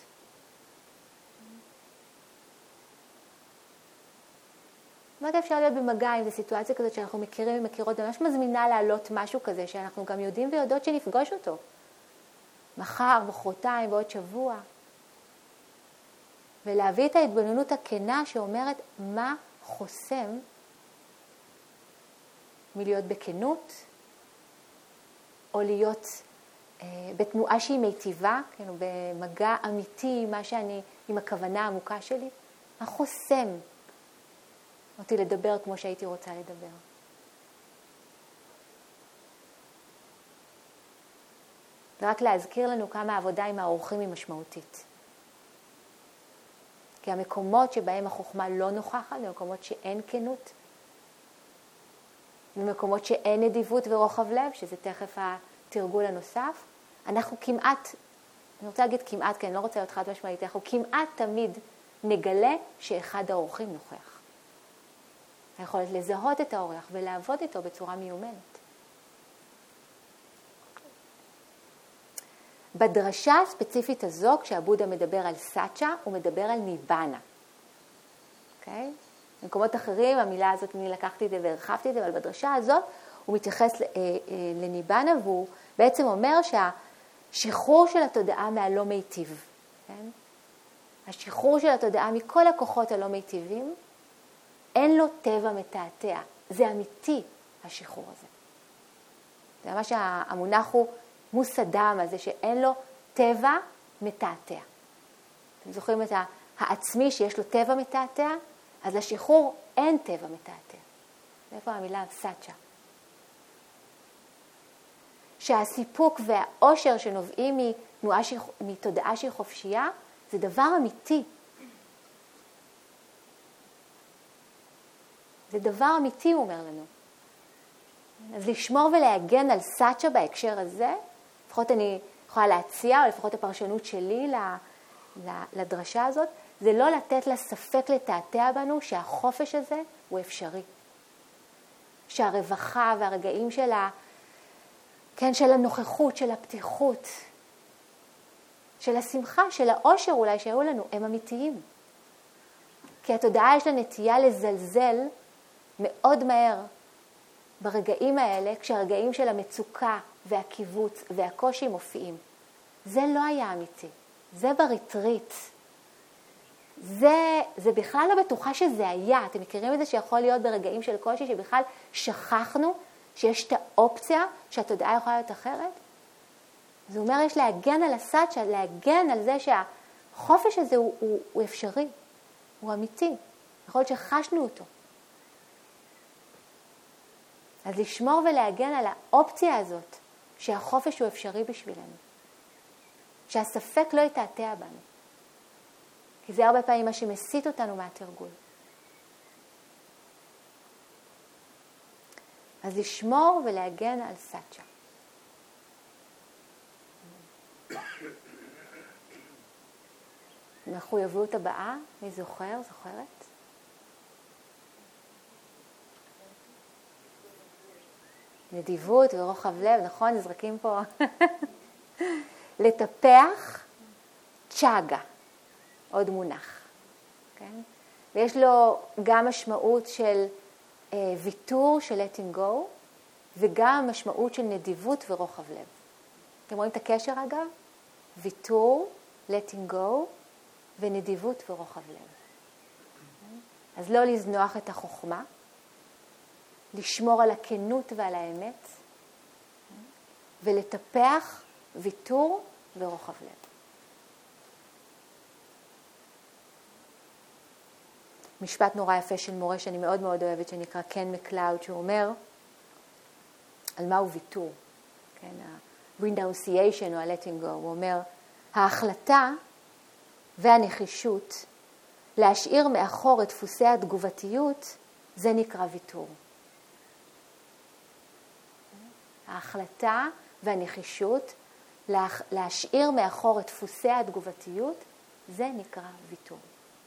מה אפשר להיות במגע עם זו סיטואציה כזאת שאנחנו מכירים ומכירות, ממש מזמינה לעלות משהו כזה שאנחנו גם יודעים ויודעות שנפגוש אותו. מחר, מחרתיים ועוד שבוע. ולהביא את ההתבוננות הכנה שאומרת מה חוסם מלהיות בכנות, או להיות בתנועה שהיא מיטיבה, כן, במגע אמיתי עם הכוונה העמוקה שלי. מה חוסם אותי לדבר כמו שהייתי רוצה לדבר? ורק להזכיר לנו כמה העבודה עם האורחים היא משמעותית. כי המקומות שבהם החוכמה לא נוכחת, במקומות שאין כנות, במקומות שאין נדיבות ורוחב לב, שזה תכף התרגול הנוסף, אנחנו כמעט, אני רוצה להגיד כמעט, כי אני לא רוצה להיות חד משמעית, אנחנו כמעט תמיד נגלה שאחד האורחים נוכח. היכולת לזהות את האורח ולעבוד איתו בצורה מיומנת. בדרשה הספציפית הזו, כשהבודה מדבר על סאצ'ה, הוא מדבר על ניבאנה. אוקיי? במקומות אחרים, המילה הזאת, אני לקחתי את זה והרחבתי את זה, אבל בדרשה הזאת הוא מתייחס לניבאנה, והוא בעצם אומר שהשחרור של התודעה מהלא מיטיב, כן? השחרור של התודעה מכל הכוחות הלא מיטיבים, אין לו טבע מתעתע. זה אמיתי, השחרור הזה. זה ממש המונח הוא מוסדם, הזה שאין לו טבע מתעתע. אתם זוכרים את העצמי שיש לו טבע מתעתע? אז לשחרור אין טבע מתעתע. איפה המילה סאצ'ה? שהסיפוק והאושר שנובעים מתודעה שהיא חופשייה, זה דבר אמיתי. זה דבר אמיתי, הוא אומר לנו. אז לשמור ולהגן על סאצ'ה בהקשר הזה, לפחות אני יכולה להציע, או לפחות הפרשנות שלי לדרשה הזאת, זה לא לתת לה ספק לתעתע בנו שהחופש הזה הוא אפשרי. שהרווחה והרגעים של הנוכחות, של הפתיחות, של השמחה, של האושר אולי שהיו לנו, הם אמיתיים. כי התודעה יש לה נטייה לזלזל מאוד מהר ברגעים האלה, כשהרגעים של המצוקה והקיבוץ והקושי מופיעים. זה לא היה אמיתי. זה בריטריט. זה בכלל לא בטוחה שזה היה. אתם מכירים את זה שיכול להיות ברגעים של קושי שבכלל שכחנו שיש את האופציה שהתודעה יכולה להיות אחרת? זה אומר יש להגן על הסאצ'ה, להגן על זה שהחופש הזה הוא אפשרי, הוא אמיתי. יכול להיות שחשנו אותו. אז לשמור ולהגן על האופציה הזאת שהחופש הוא אפשרי בשבילנו. שהספק לא יתעתע בנו. כי זה הרבה פעמים מה שמסית אותנו מהתרגול. אז לשמור ולהגן על סאצ'ה. מחויבות הבאה, מי זוכר, זוכרת? נדיבות ורוחב לב, נכון? נזרקים פה. לטפח צ'אגה, עוד מונח. כן? ויש לו גם משמעות של ויתור, של letting go, וגם משמעות של נדיבות ורוחב לב. אתם רואים את הקשר אגב? ויתור, letting go, ונדיבות ורוחב לב. אז לא לזנוח את החוכמה, לשמור על הכנות ועל האמת, ולטפח ויתור ורוחב לב. משפט נורא יפה של מורה שאני מאוד מאוד אוהבת, שנקרא קן מקלאוד, שהוא אומר על מהו ויתור. כן, ה-renunciation או ה-letting go. הוא אומר, ההחלטה והנחישות להשאיר מאחור את דפוסי התגובתיות, זה נקרא ויתור. ההחלטה והנחישות להשאיר מאחור את דפוסי התגובתיות, זה נקרא ויתור.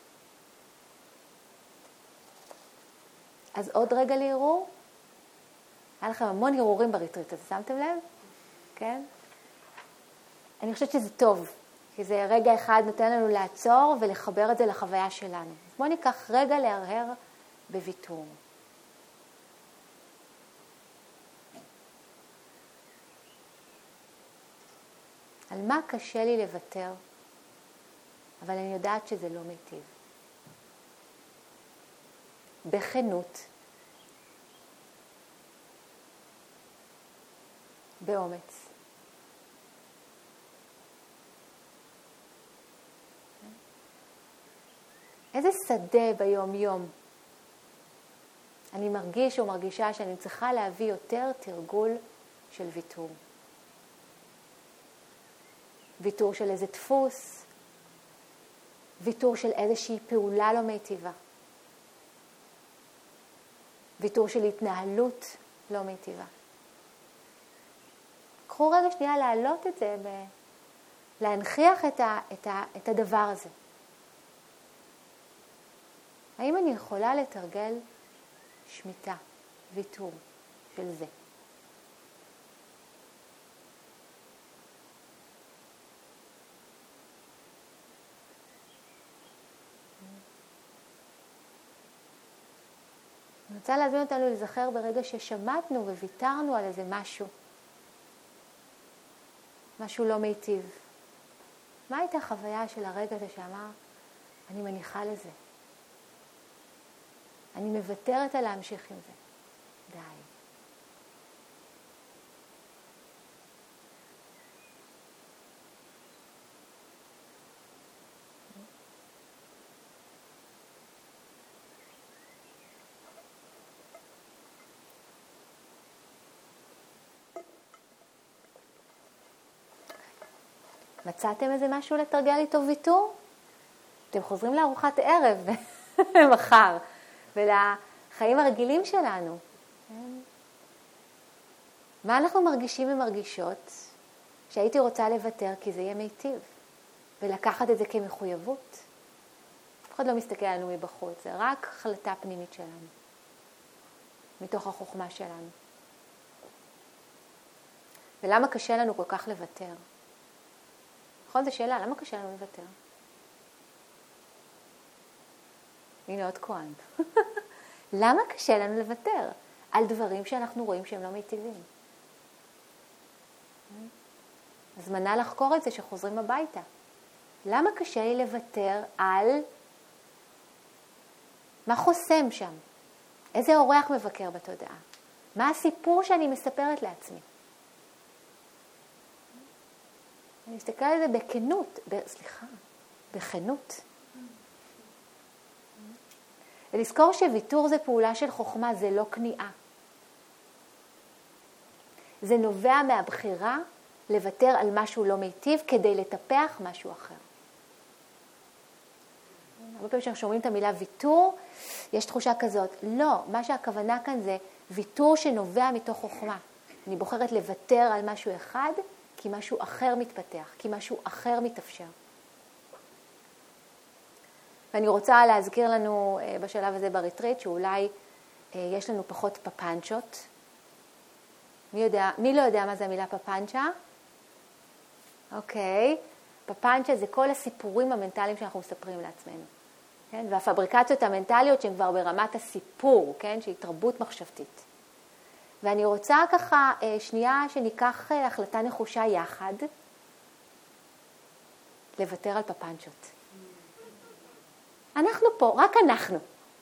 אז עוד רגע להרהור. היה לכם המון הרהורים בריטריט הזה, שמתם לב? כן? אני חושבת שזה טוב, כי זה רגע אחד נותן לנו לעצור ולחבר את זה לחוויה שלנו. אז בואו ניקח רגע להרהר בוויתור. על מה קשה לי לוותר, אבל אני יודעת שזה לא מיטיב. בכנות, באומץ. איזה שדה ביום יום אני מרגיש או מרגישה שאני צריכה להביא יותר תרגול של ויתור. ויתור של איזה דפוס, ויתור של איזושהי פעולה לא מיטיבה. ויתור של התנהלות לא מיטיבה. קחו רגע שנייה להעלות את זה, להנכיח את הדבר הזה. האם אני יכולה לתרגל שמיטה, ויתור של זה? רוצה להזמין אותנו לזכר ברגע ששמטנו וויתרנו על איזה משהו לא מיטיב. מה הייתה החוויה של הרגע הזה שאמר, אני מניחה לזה. אני מוותרת על להמשיך עם זה. די. מצאתם איזה משהו לתרגל איתו ויתור? אתם חוזרים לארוחת ערב מחר, ולחיים הרגילים שלנו. מה אנחנו מרגישים ומרגישות? שהייתי רוצה לוותר כי זה יהיה מיטיב, ולקחת את זה כמחויבות. אף אחד לא מסתכל עלינו מבחוץ, זה רק החלטה פנימית שלנו, מתוך החוכמה שלנו. ולמה קשה לנו כל כך לוותר? נכון, זו שאלה, למה קשה לנו לוותר? הנה עוד כהן. למה קשה לנו לוותר על דברים שאנחנו רואים שהם לא מיטיבים? אז מנה לחקור את זה שחוזרים הביתה. למה קשה לי לוותר על מה חוסם שם? איזה אורח מבקר בתודעה? מה הסיפור שאני מספרת לעצמי? אני מסתכל על זה בכנות, בכנות. ולזכור שוויתור זה פעולה של חוכמה, זה לא כניעה. זה נובע מהבחירה לוותר על משהו לא מיטיב כדי לטפח משהו אחר. הרבה פעמים כשאנחנו שומעים את המילה ויתור, יש תחושה כזאת. לא, מה שהכוונה כאן זה ויתור שנובע מתוך חוכמה. אני בוחרת לוותר על משהו אחד, כי משהו אחר מתפתח, כי משהו אחר מתאפשר. ואני רוצה להזכיר לנו בשלב הזה בריטריט, שאולי יש לנו פחות פפנצ'ות. מי לא יודע מה זה המילה פפנצ'ה? אוקיי. פפנצ'ה זה כל הסיפורים המנטליים שאנחנו מספרים לעצמנו. כן? והפבריקציות המנטליות שהן כבר ברמת הסיפור, כן? שהיא תרבות מחשבתית. ואני רוצה ככה שנייה שניקח החלטה נחושה יחד, לוותר על פפנצ'ות. אנחנו פה, רק אנחנו.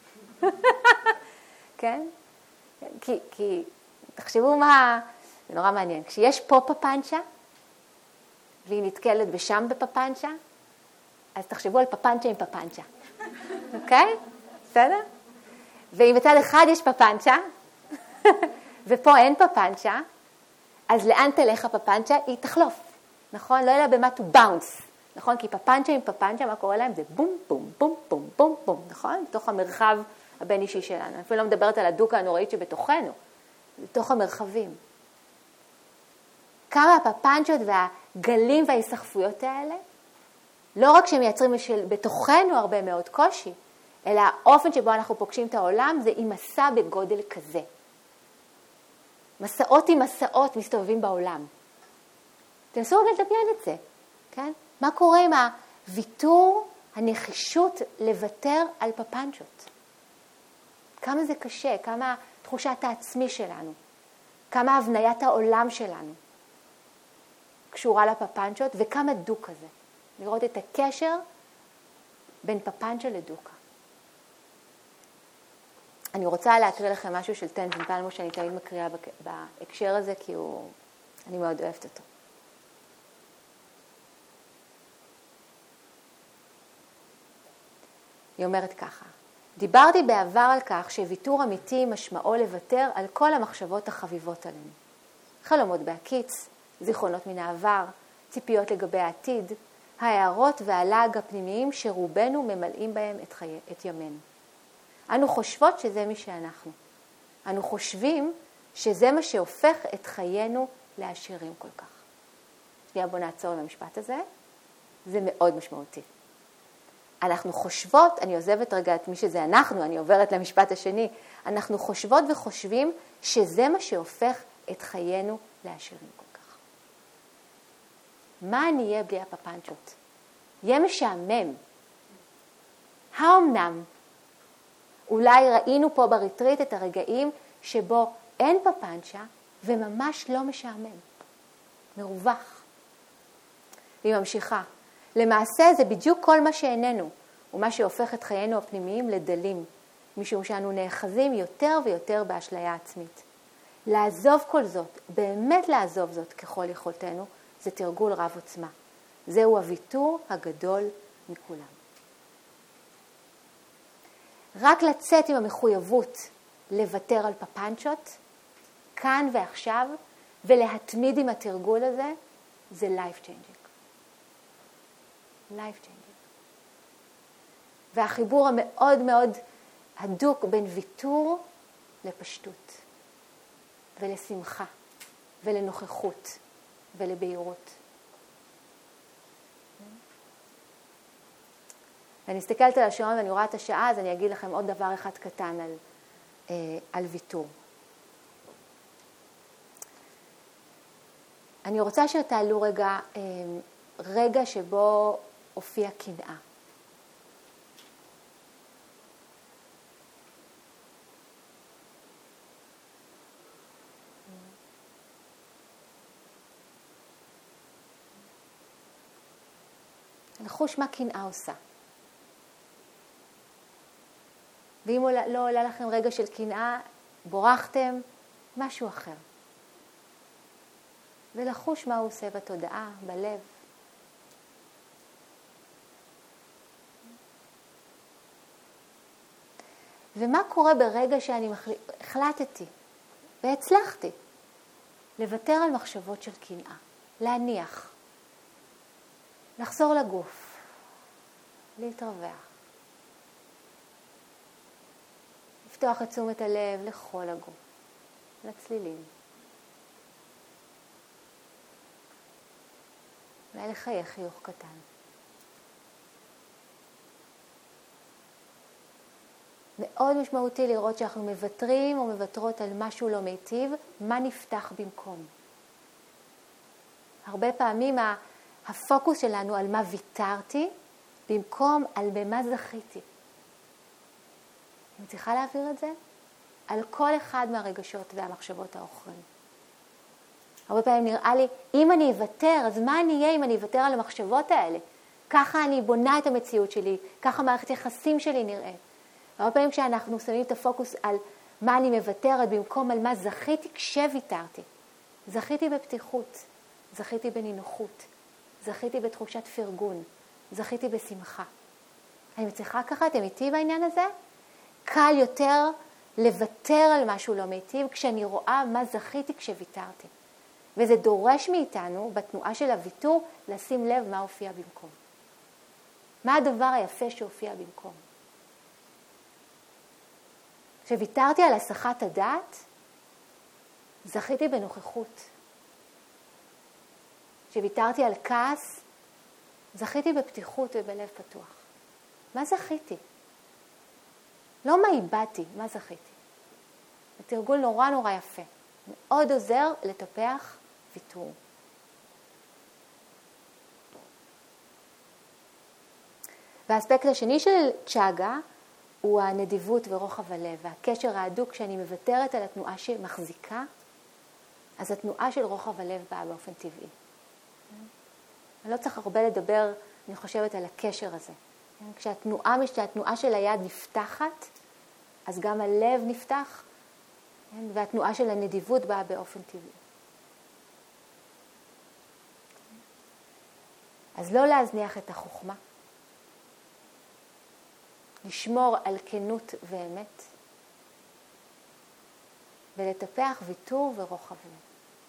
כן? כי תחשבו מה, זה נורא מעניין. כשיש פה פפנצ'ה, והיא נתקלת בשם בפפנצ'ה, אז תחשבו על פפנצ'ה עם פפנצ'ה. אוקיי? בסדר? ואם בצד אחד יש פפנצ'ה, ופה אין פפנצ'ה, אז לאן תלך הפפנצ'ה? היא תחלוף. נכון? לא אלא במה to bounce. נכון? כי פפנצ'ה עם פפנצ'ה, מה קורה להם? זה בום, בום, בום, בום, בום, בום. נכון? בתוך המרחב הבין אישי שלנו. אני אפילו לא מדברת על הדוקה הנוראית שבתוכנו. בתוך המרחבים. כמה הפפנצ'ות והגלים וההיסחפויות האלה, לא רק שהם מייצרים בתוכנו הרבה מאוד קושי, אלא האופן שבו אנחנו פוגשים את העולם, זה עם מסע בגודל כזה. מסעות עם מסעות מסתובבים בעולם. תנסו רגע לדמיין את זה, כן? מה קורה עם הוויתור, הנחישות לוותר על פפנצ'ות? כמה זה קשה, כמה תחושת העצמי שלנו, כמה הבניית העולם שלנו קשורה לפפנצ'ות, וכמה דוקה זה. לראות את הקשר בין פפנצ'ה לדוקה. אני רוצה להקריא לכם משהו של טנזין פלמו, שאני תמיד מקריאה בהקשר הזה, כי אני מאוד אוהבת אותו. היא אומרת ככה, דיברתי בעבר על כך שוויתור אמיתי משמעו לוותר על כל המחשבות החביבות עלינו. חלומות בהקיץ, זיכרונות מן העבר, ציפיות לגבי העתיד, ההערות והלעג הפנימיים שרובנו ממלאים בהם את ימינו. אנו חושבות שזה מי שאנחנו. אנו חושבים שזה מה שהופך את חיינו לעשירים כל כך. בוא נעצור עם המשפט הזה. זה מאוד משמעותי. אנחנו חושבות, אני עוזבת רגע את מי שזה אנחנו, אני עוברת למשפט השני. אנחנו חושבות וחושבים שזה מה שהופך את חיינו לעשירים כל כך. מה אני אהיה בלי הפפנצ'ות? יהיה משעמם. האומנם? אולי ראינו פה בריטריט את הרגעים שבו אין פפנצ'ה וממש לא משעמם. מרווח. והיא ממשיכה. למעשה זה בדיוק כל מה שאיננו, ומה שהופך את חיינו הפנימיים לדלים, משום שאנו נאחזים יותר ויותר באשליה עצמית. לעזוב כל זאת, באמת לעזוב זאת ככל יכולתנו, זה תרגול רב עוצמה. זהו הוויתור הגדול מכולם. רק לצאת עם המחויבות לוותר על פפנצ'ות, כאן ועכשיו, ולהתמיד עם התרגול הזה, זה life changing. life changing. והחיבור המאוד מאוד הדוק בין ויתור לפשטות, ולשמחה, ולנוכחות, ולבהירות. ואני מסתכלת על השעון ואני רואה את השעה, אז אני אגיד לכם עוד דבר אחד קטן על ויתור. אני רוצה שתעלו רגע שבו הופיע קנאה. לחוש מה קנאה עושה. ואם לא עולה לכם רגע של קנאה, בורחתם, משהו אחר. ולחוש מה הוא עושה בתודעה, בלב. ומה קורה ברגע שאני החלטתי והצלחתי לוותר על מחשבות של קנאה, להניח, לחזור לגוף, להתרווח. לפתוח את תשומת הלב לכל הגוף, לצלילים. אולי לחייך חיוך קטן. מאוד משמעותי לראות שאנחנו מוותרים או מוותרות על משהו לא מיטיב, מה נפתח במקום. הרבה פעמים הפוקוס שלנו על מה ויתרתי, במקום על במה זכיתי. אני צריכה להעביר את זה? על כל אחד מהרגשות והמחשבות האחרים. הרבה פעמים נראה לי, אם אני אוותר, אז מה אני אהיה אם אני אוותר על המחשבות האלה? ככה אני בונה את המציאות שלי, ככה מערכת יחסים שלי נראית. הרבה פעמים כשאנחנו שמים את הפוקוס על מה אני מוותרת, במקום על מה זכיתי כשוויתרתי. זכיתי בפתיחות, זכיתי בנינוחות, זכיתי בתחושת פרגון, זכיתי בשמחה. אני מצליחה ככה, אתם איתי בעניין הזה? קל יותר לוותר על משהו לא מיטיב כשאני רואה מה זכיתי כשוויתרתי. וזה דורש מאיתנו, בתנועה של הוויתור, לשים לב מה הופיע במקום. מה הדבר היפה שהופיע במקום? כשוויתרתי על הסחת הדעת, זכיתי בנוכחות. כשוויתרתי על כעס, זכיתי בפתיחות ובלב פתוח. מה זכיתי? לא מה איבדתי, מה זכיתי? התרגול נורא נורא יפה. מאוד עוזר לטפח ויתור. והאספקט השני של צ'אגה הוא הנדיבות ורוחב הלב, והקשר ההדוק שאני מוותרת על התנועה שמחזיקה, אז התנועה של רוחב הלב באה באופן טבעי. אני לא צריך הרבה לדבר, אני חושבת, על הקשר הזה. כשהתנועה של היד נפתחת, אז גם הלב נפתח, והתנועה של הנדיבות באה באופן טבעי. אז לא להזניח את החוכמה, לשמור על כנות ואמת, ולטפח ויתור ורוחב לב.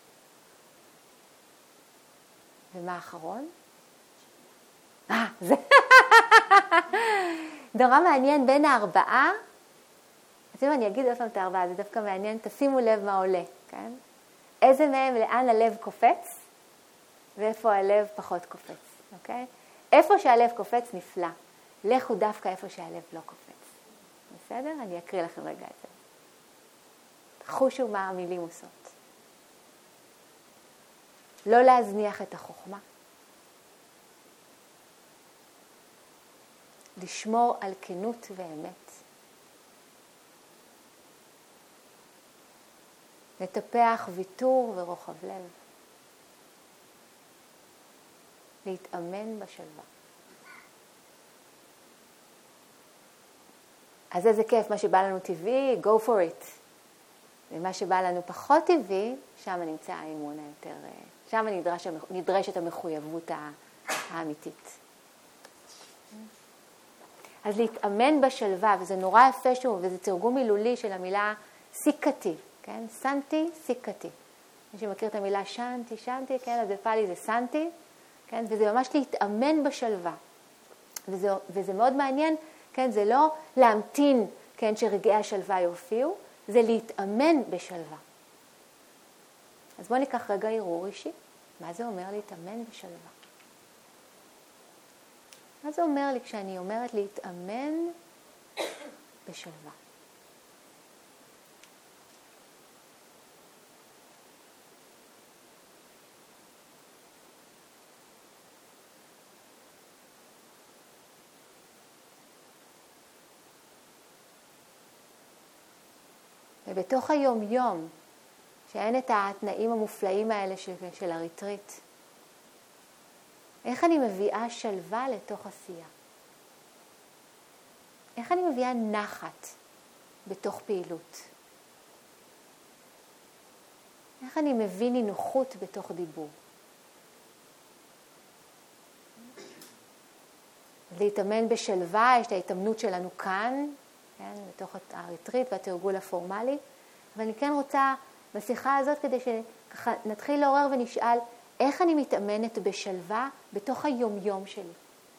ומה האחרון? זה נורא מעניין בין הארבעה. אז אם אני אגיד עוד פעם את הארבעה, זה דווקא מעניין, תשימו לב מה עולה, כן? איזה מהם, לאן הלב קופץ, ואיפה הלב פחות קופץ, אוקיי? איפה שהלב קופץ נפלא, לכו דווקא איפה שהלב לא קופץ. בסדר? אני אקריא לכם רגע את זה. חושו מה המילים עושות. לא להזניח את החוכמה. לשמור על כנות ואמת. לטפח ויתור ורוחב לב. להתאמן בשלווה. אז איזה כיף, מה שבא לנו טבעי, go for it. ומה שבא לנו פחות טבעי, שם נמצא האימון היותר, שם נדרשת המחויבות האמיתית. אז להתאמן בשלווה, וזה נורא יפה שוב, וזה תרגום מילולי של המילה סיקתי, כן? סנטי, סיקתי. מי שמכיר את המילה שנטי, שנטי, כן? אז בפאלי זה סנטי, כן? וזה ממש להתאמן בשלווה. וזה מאוד מעניין, כן? זה לא להמתין, כן? שרגעי השלווה יופיעו, זה להתאמן בשלווה. אז בואו ניקח רגע ערעור אישי. מה זה אומר להתאמן בשלווה? מה זה אומר לי כשאני אומרת להתאמן בשלווה? ובתוך היום-יום, שאין את התנאים המופלאים האלה של הריטריט, איך אני מביאה שלווה לתוך עשייה? איך אני מביאה נחת בתוך פעילות? איך אני מביא נינוחות בתוך דיבור? להתאמן בשלווה, יש את ההתאמנות שלנו כאן, כן, בתוך הריטריט והתרגול הפורמלי, אבל אני כן רוצה בשיחה הזאת כדי שככה נתחיל לעורר ונשאל איך אני מתאמנת בשלווה בתוך היום-יום שלי.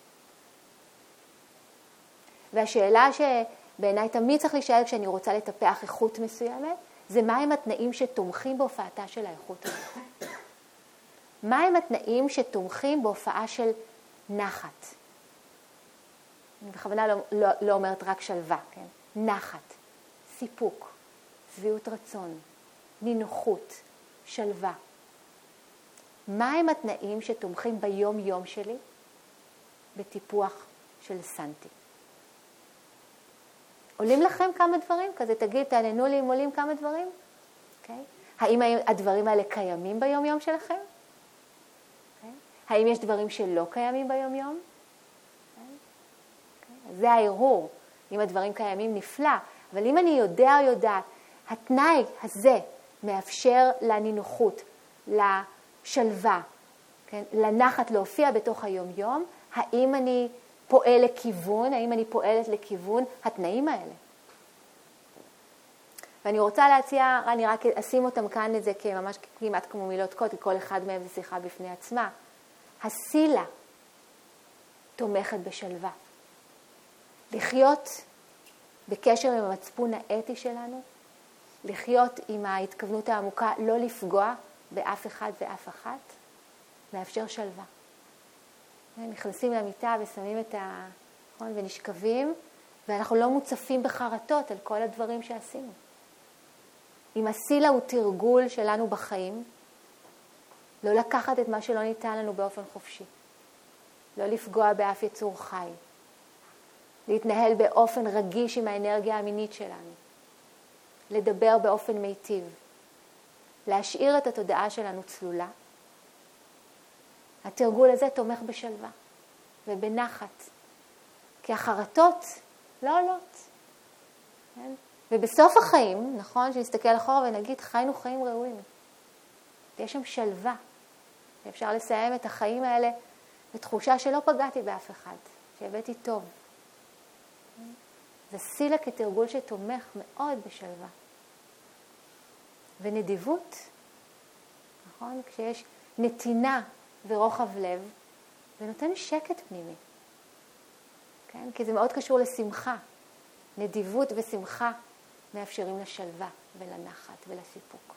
והשאלה שבעיניי תמיד צריך להישאל כשאני רוצה לטפח איכות מסוימת, זה מהם התנאים שתומכים בהופעתה של האיכות הזאת. מהם התנאים שתומכים בהופעה של נחת. אני בכוונה לא אומרת רק שלווה, כן? נחת, סיפוק, שביעות רצון, נינוחות, שלווה. מהם התנאים שתומכים ביום-יום שלי בטיפוח של סנטי? עולים לכם כמה דברים? כזה תעננו לי אם עולים כמה דברים? Okay. האם הדברים האלה קיימים ביום-יום שלכם? Okay. האם יש דברים שלא קיימים ביום-יום? זה ההרהור. אם הדברים קיימים נפלא, אבל אם אני יודע או יודעת, התנאי הזה מאפשר לנינוחות, לשלווה, כן? לנחת להופיע בתוך היום-יום, האם אני פועל לכיוון, האם אני פועלת לכיוון התנאים האלה. ואני רוצה להציע, אני רק אשים אותם כאן את זה כממש כמעט כמו מילות קוד, כי כל אחד מהם זה שיחה בפני עצמה. הסילה תומכת בשלווה. לחיות בקשר עם המצפון האתי שלנו, לחיות עם ההתכוונות העמוקה, לא לפגוע באף אחד ואף אחת, מאפשר שלווה. נכנסים למיטה ושמים את ונשכבים, ואנחנו לא מוצפים בחרטות על כל הדברים שעשינו. אם הסילה הוא תרגול שלנו בחיים, לא לקחת את מה שלא ניתן לנו באופן חופשי, לא לפגוע באף יצור חי, להתנהל באופן רגיש עם האנרגיה המינית שלנו, לדבר באופן מיטיב, להשאיר את התודעה שלנו צלולה. התרגול הזה תומך בשלווה ובנחת, כי החרטות לא עולות. כן? ובסוף החיים, נכון, שנסתכל אחורה ונגיד, חיינו חיים ראויים. יש שם שלווה, ואפשר לסיים את החיים האלה בתחושה שלא פגעתי באף אחד, שהבאתי טוב. זה סילה כתרגול שתומך מאוד בשלווה. ונדיבות, נכון? כשיש נתינה ורוחב לב, זה נותן שקט פנימי. כן? כי זה מאוד קשור לשמחה. נדיבות ושמחה מאפשרים לשלווה ולנחת ולסיפוק.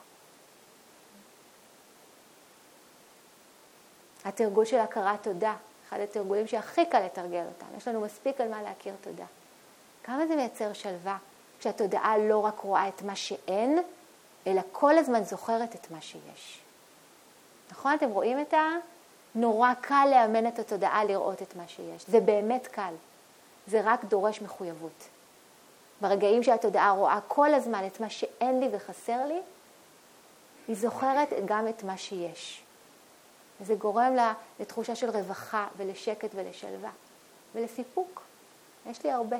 התרגול של הכרת תודה, אחד התרגולים שהכי קל לתרגל אותם. יש לנו מספיק על מה להכיר תודה. כמה זה מייצר שלווה כשהתודעה לא רק רואה את מה שאין, אלא כל הזמן זוכרת את מה שיש. נכון? אתם רואים את נורא קל לאמן את התודעה לראות את מה שיש. זה באמת קל. זה רק דורש מחויבות. ברגעים שהתודעה רואה כל הזמן את מה שאין לי וחסר לי, היא זוכרת גם את מה שיש. וזה גורם לה לתחושה של רווחה ולשקט ולשלווה ולסיפוק. יש לי הרבה.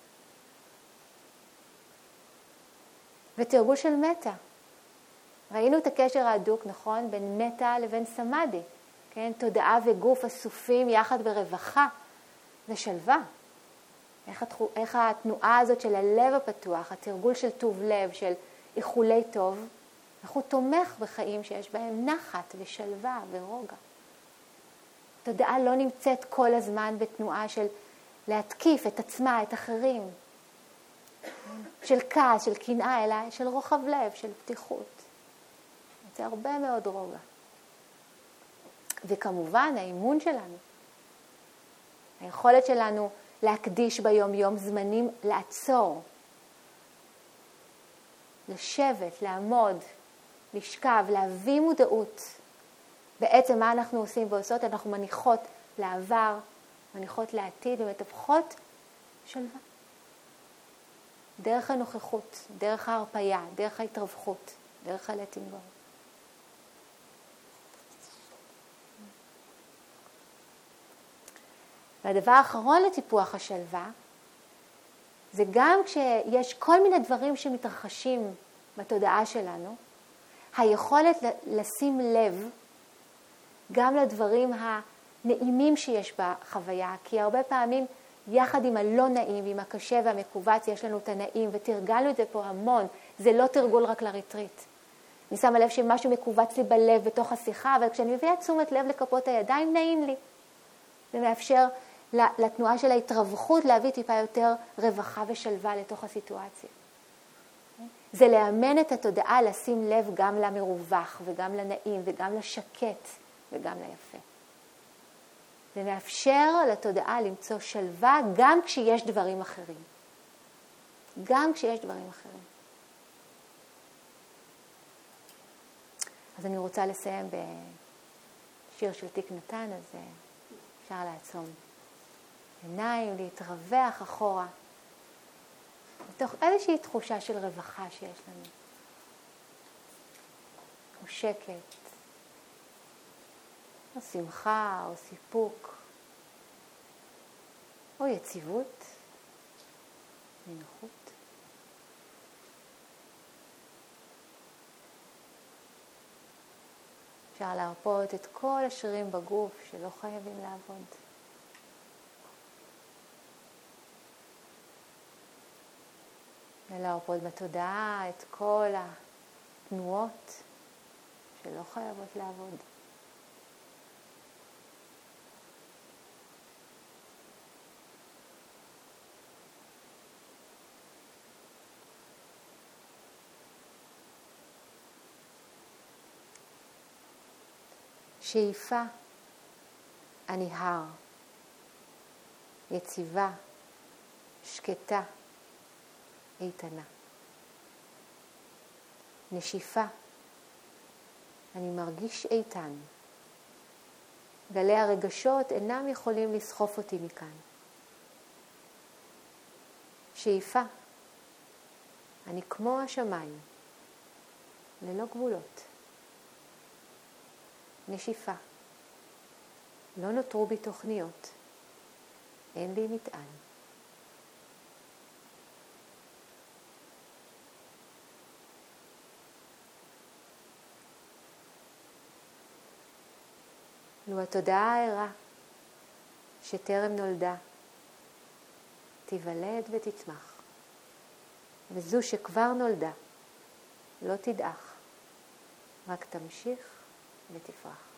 ותרגול של מטה. ראינו את הקשר ההדוק, נכון? בין מטה לבין סמאדי. כן? תודעה וגוף אסופים יחד ברווחה ושלווה. איך התנועה הזאת של הלב הפתוח, התרגול של טוב לב, של איחולי טוב, איך הוא תומך בחיים שיש בהם נחת ושלווה ורוגע. תודעה לא נמצאת כל הזמן בתנועה של להתקיף את עצמה, את אחרים, של כעס, של קנאה, אלא של רוחב לב, של פתיחות. זה הרבה מאוד רוגע. וכמובן, האימון שלנו, היכולת שלנו להקדיש ביום יום זמנים לעצור, לשבת, לעמוד, לשכב, להביא מודעות. בעצם מה אנחנו עושים ועושות? אנחנו מניחות לעבר, מניחות לעתיד ומטפחות שלווה. דרך הנוכחות, דרך ההרפיה, דרך ההתרווחות, דרך הלטינג גו. והדבר האחרון לטיפוח השלווה, זה גם כשיש כל מיני דברים שמתרחשים בתודעה שלנו, היכולת לשים לב גם לדברים הנעימים שיש בחוויה, כי הרבה פעמים יחד עם הלא נעים ועם הקשה והמקובץ יש לנו את הנעים, ותרגלנו את זה פה המון, זה לא תרגול רק לריטריט. אני שמה לב שמשהו מקובץ לי בלב בתוך השיחה, אבל כשאני מביאה תשומת לב לכפות הידיים, נעים לי. זה מאפשר לתנועה של ההתרווחות להביא טיפה יותר רווחה ושלווה לתוך הסיטואציה. זה לאמן את התודעה לשים לב גם למרווח וגם לנעים וגם לשקט וגם ליפה. זה מאפשר לתודעה למצוא שלווה גם כשיש דברים אחרים. גם כשיש דברים אחרים. אז אני רוצה לסיים בשיר של תיק נתן, אז אפשר לעצום עיניים, להתרווח אחורה, בתוך איזושהי תחושה של רווחה שיש לנו. או שקט, או שמחה, או סיפוק, או יציבות, נינוחות. אפשר להרפות את כל השרירים בגוף שלא חייבים לעבוד. ולהרפות בתודעה את כל התנועות שלא חייבות לעבוד. שאיפה, אני הר, יציבה, שקטה, איתנה. נשיפה, אני מרגיש איתן. גלי הרגשות אינם יכולים לסחוף אותי מכאן. שאיפה, אני כמו השמיים, ללא גבולות. נשיפה, לא נותרו בי תוכניות, אין לי מטען. לו התודעה הערה שטרם נולדה, תיוולד ותצמח, וזו שכבר נולדה לא תדעך, רק תמשיך ותפרח.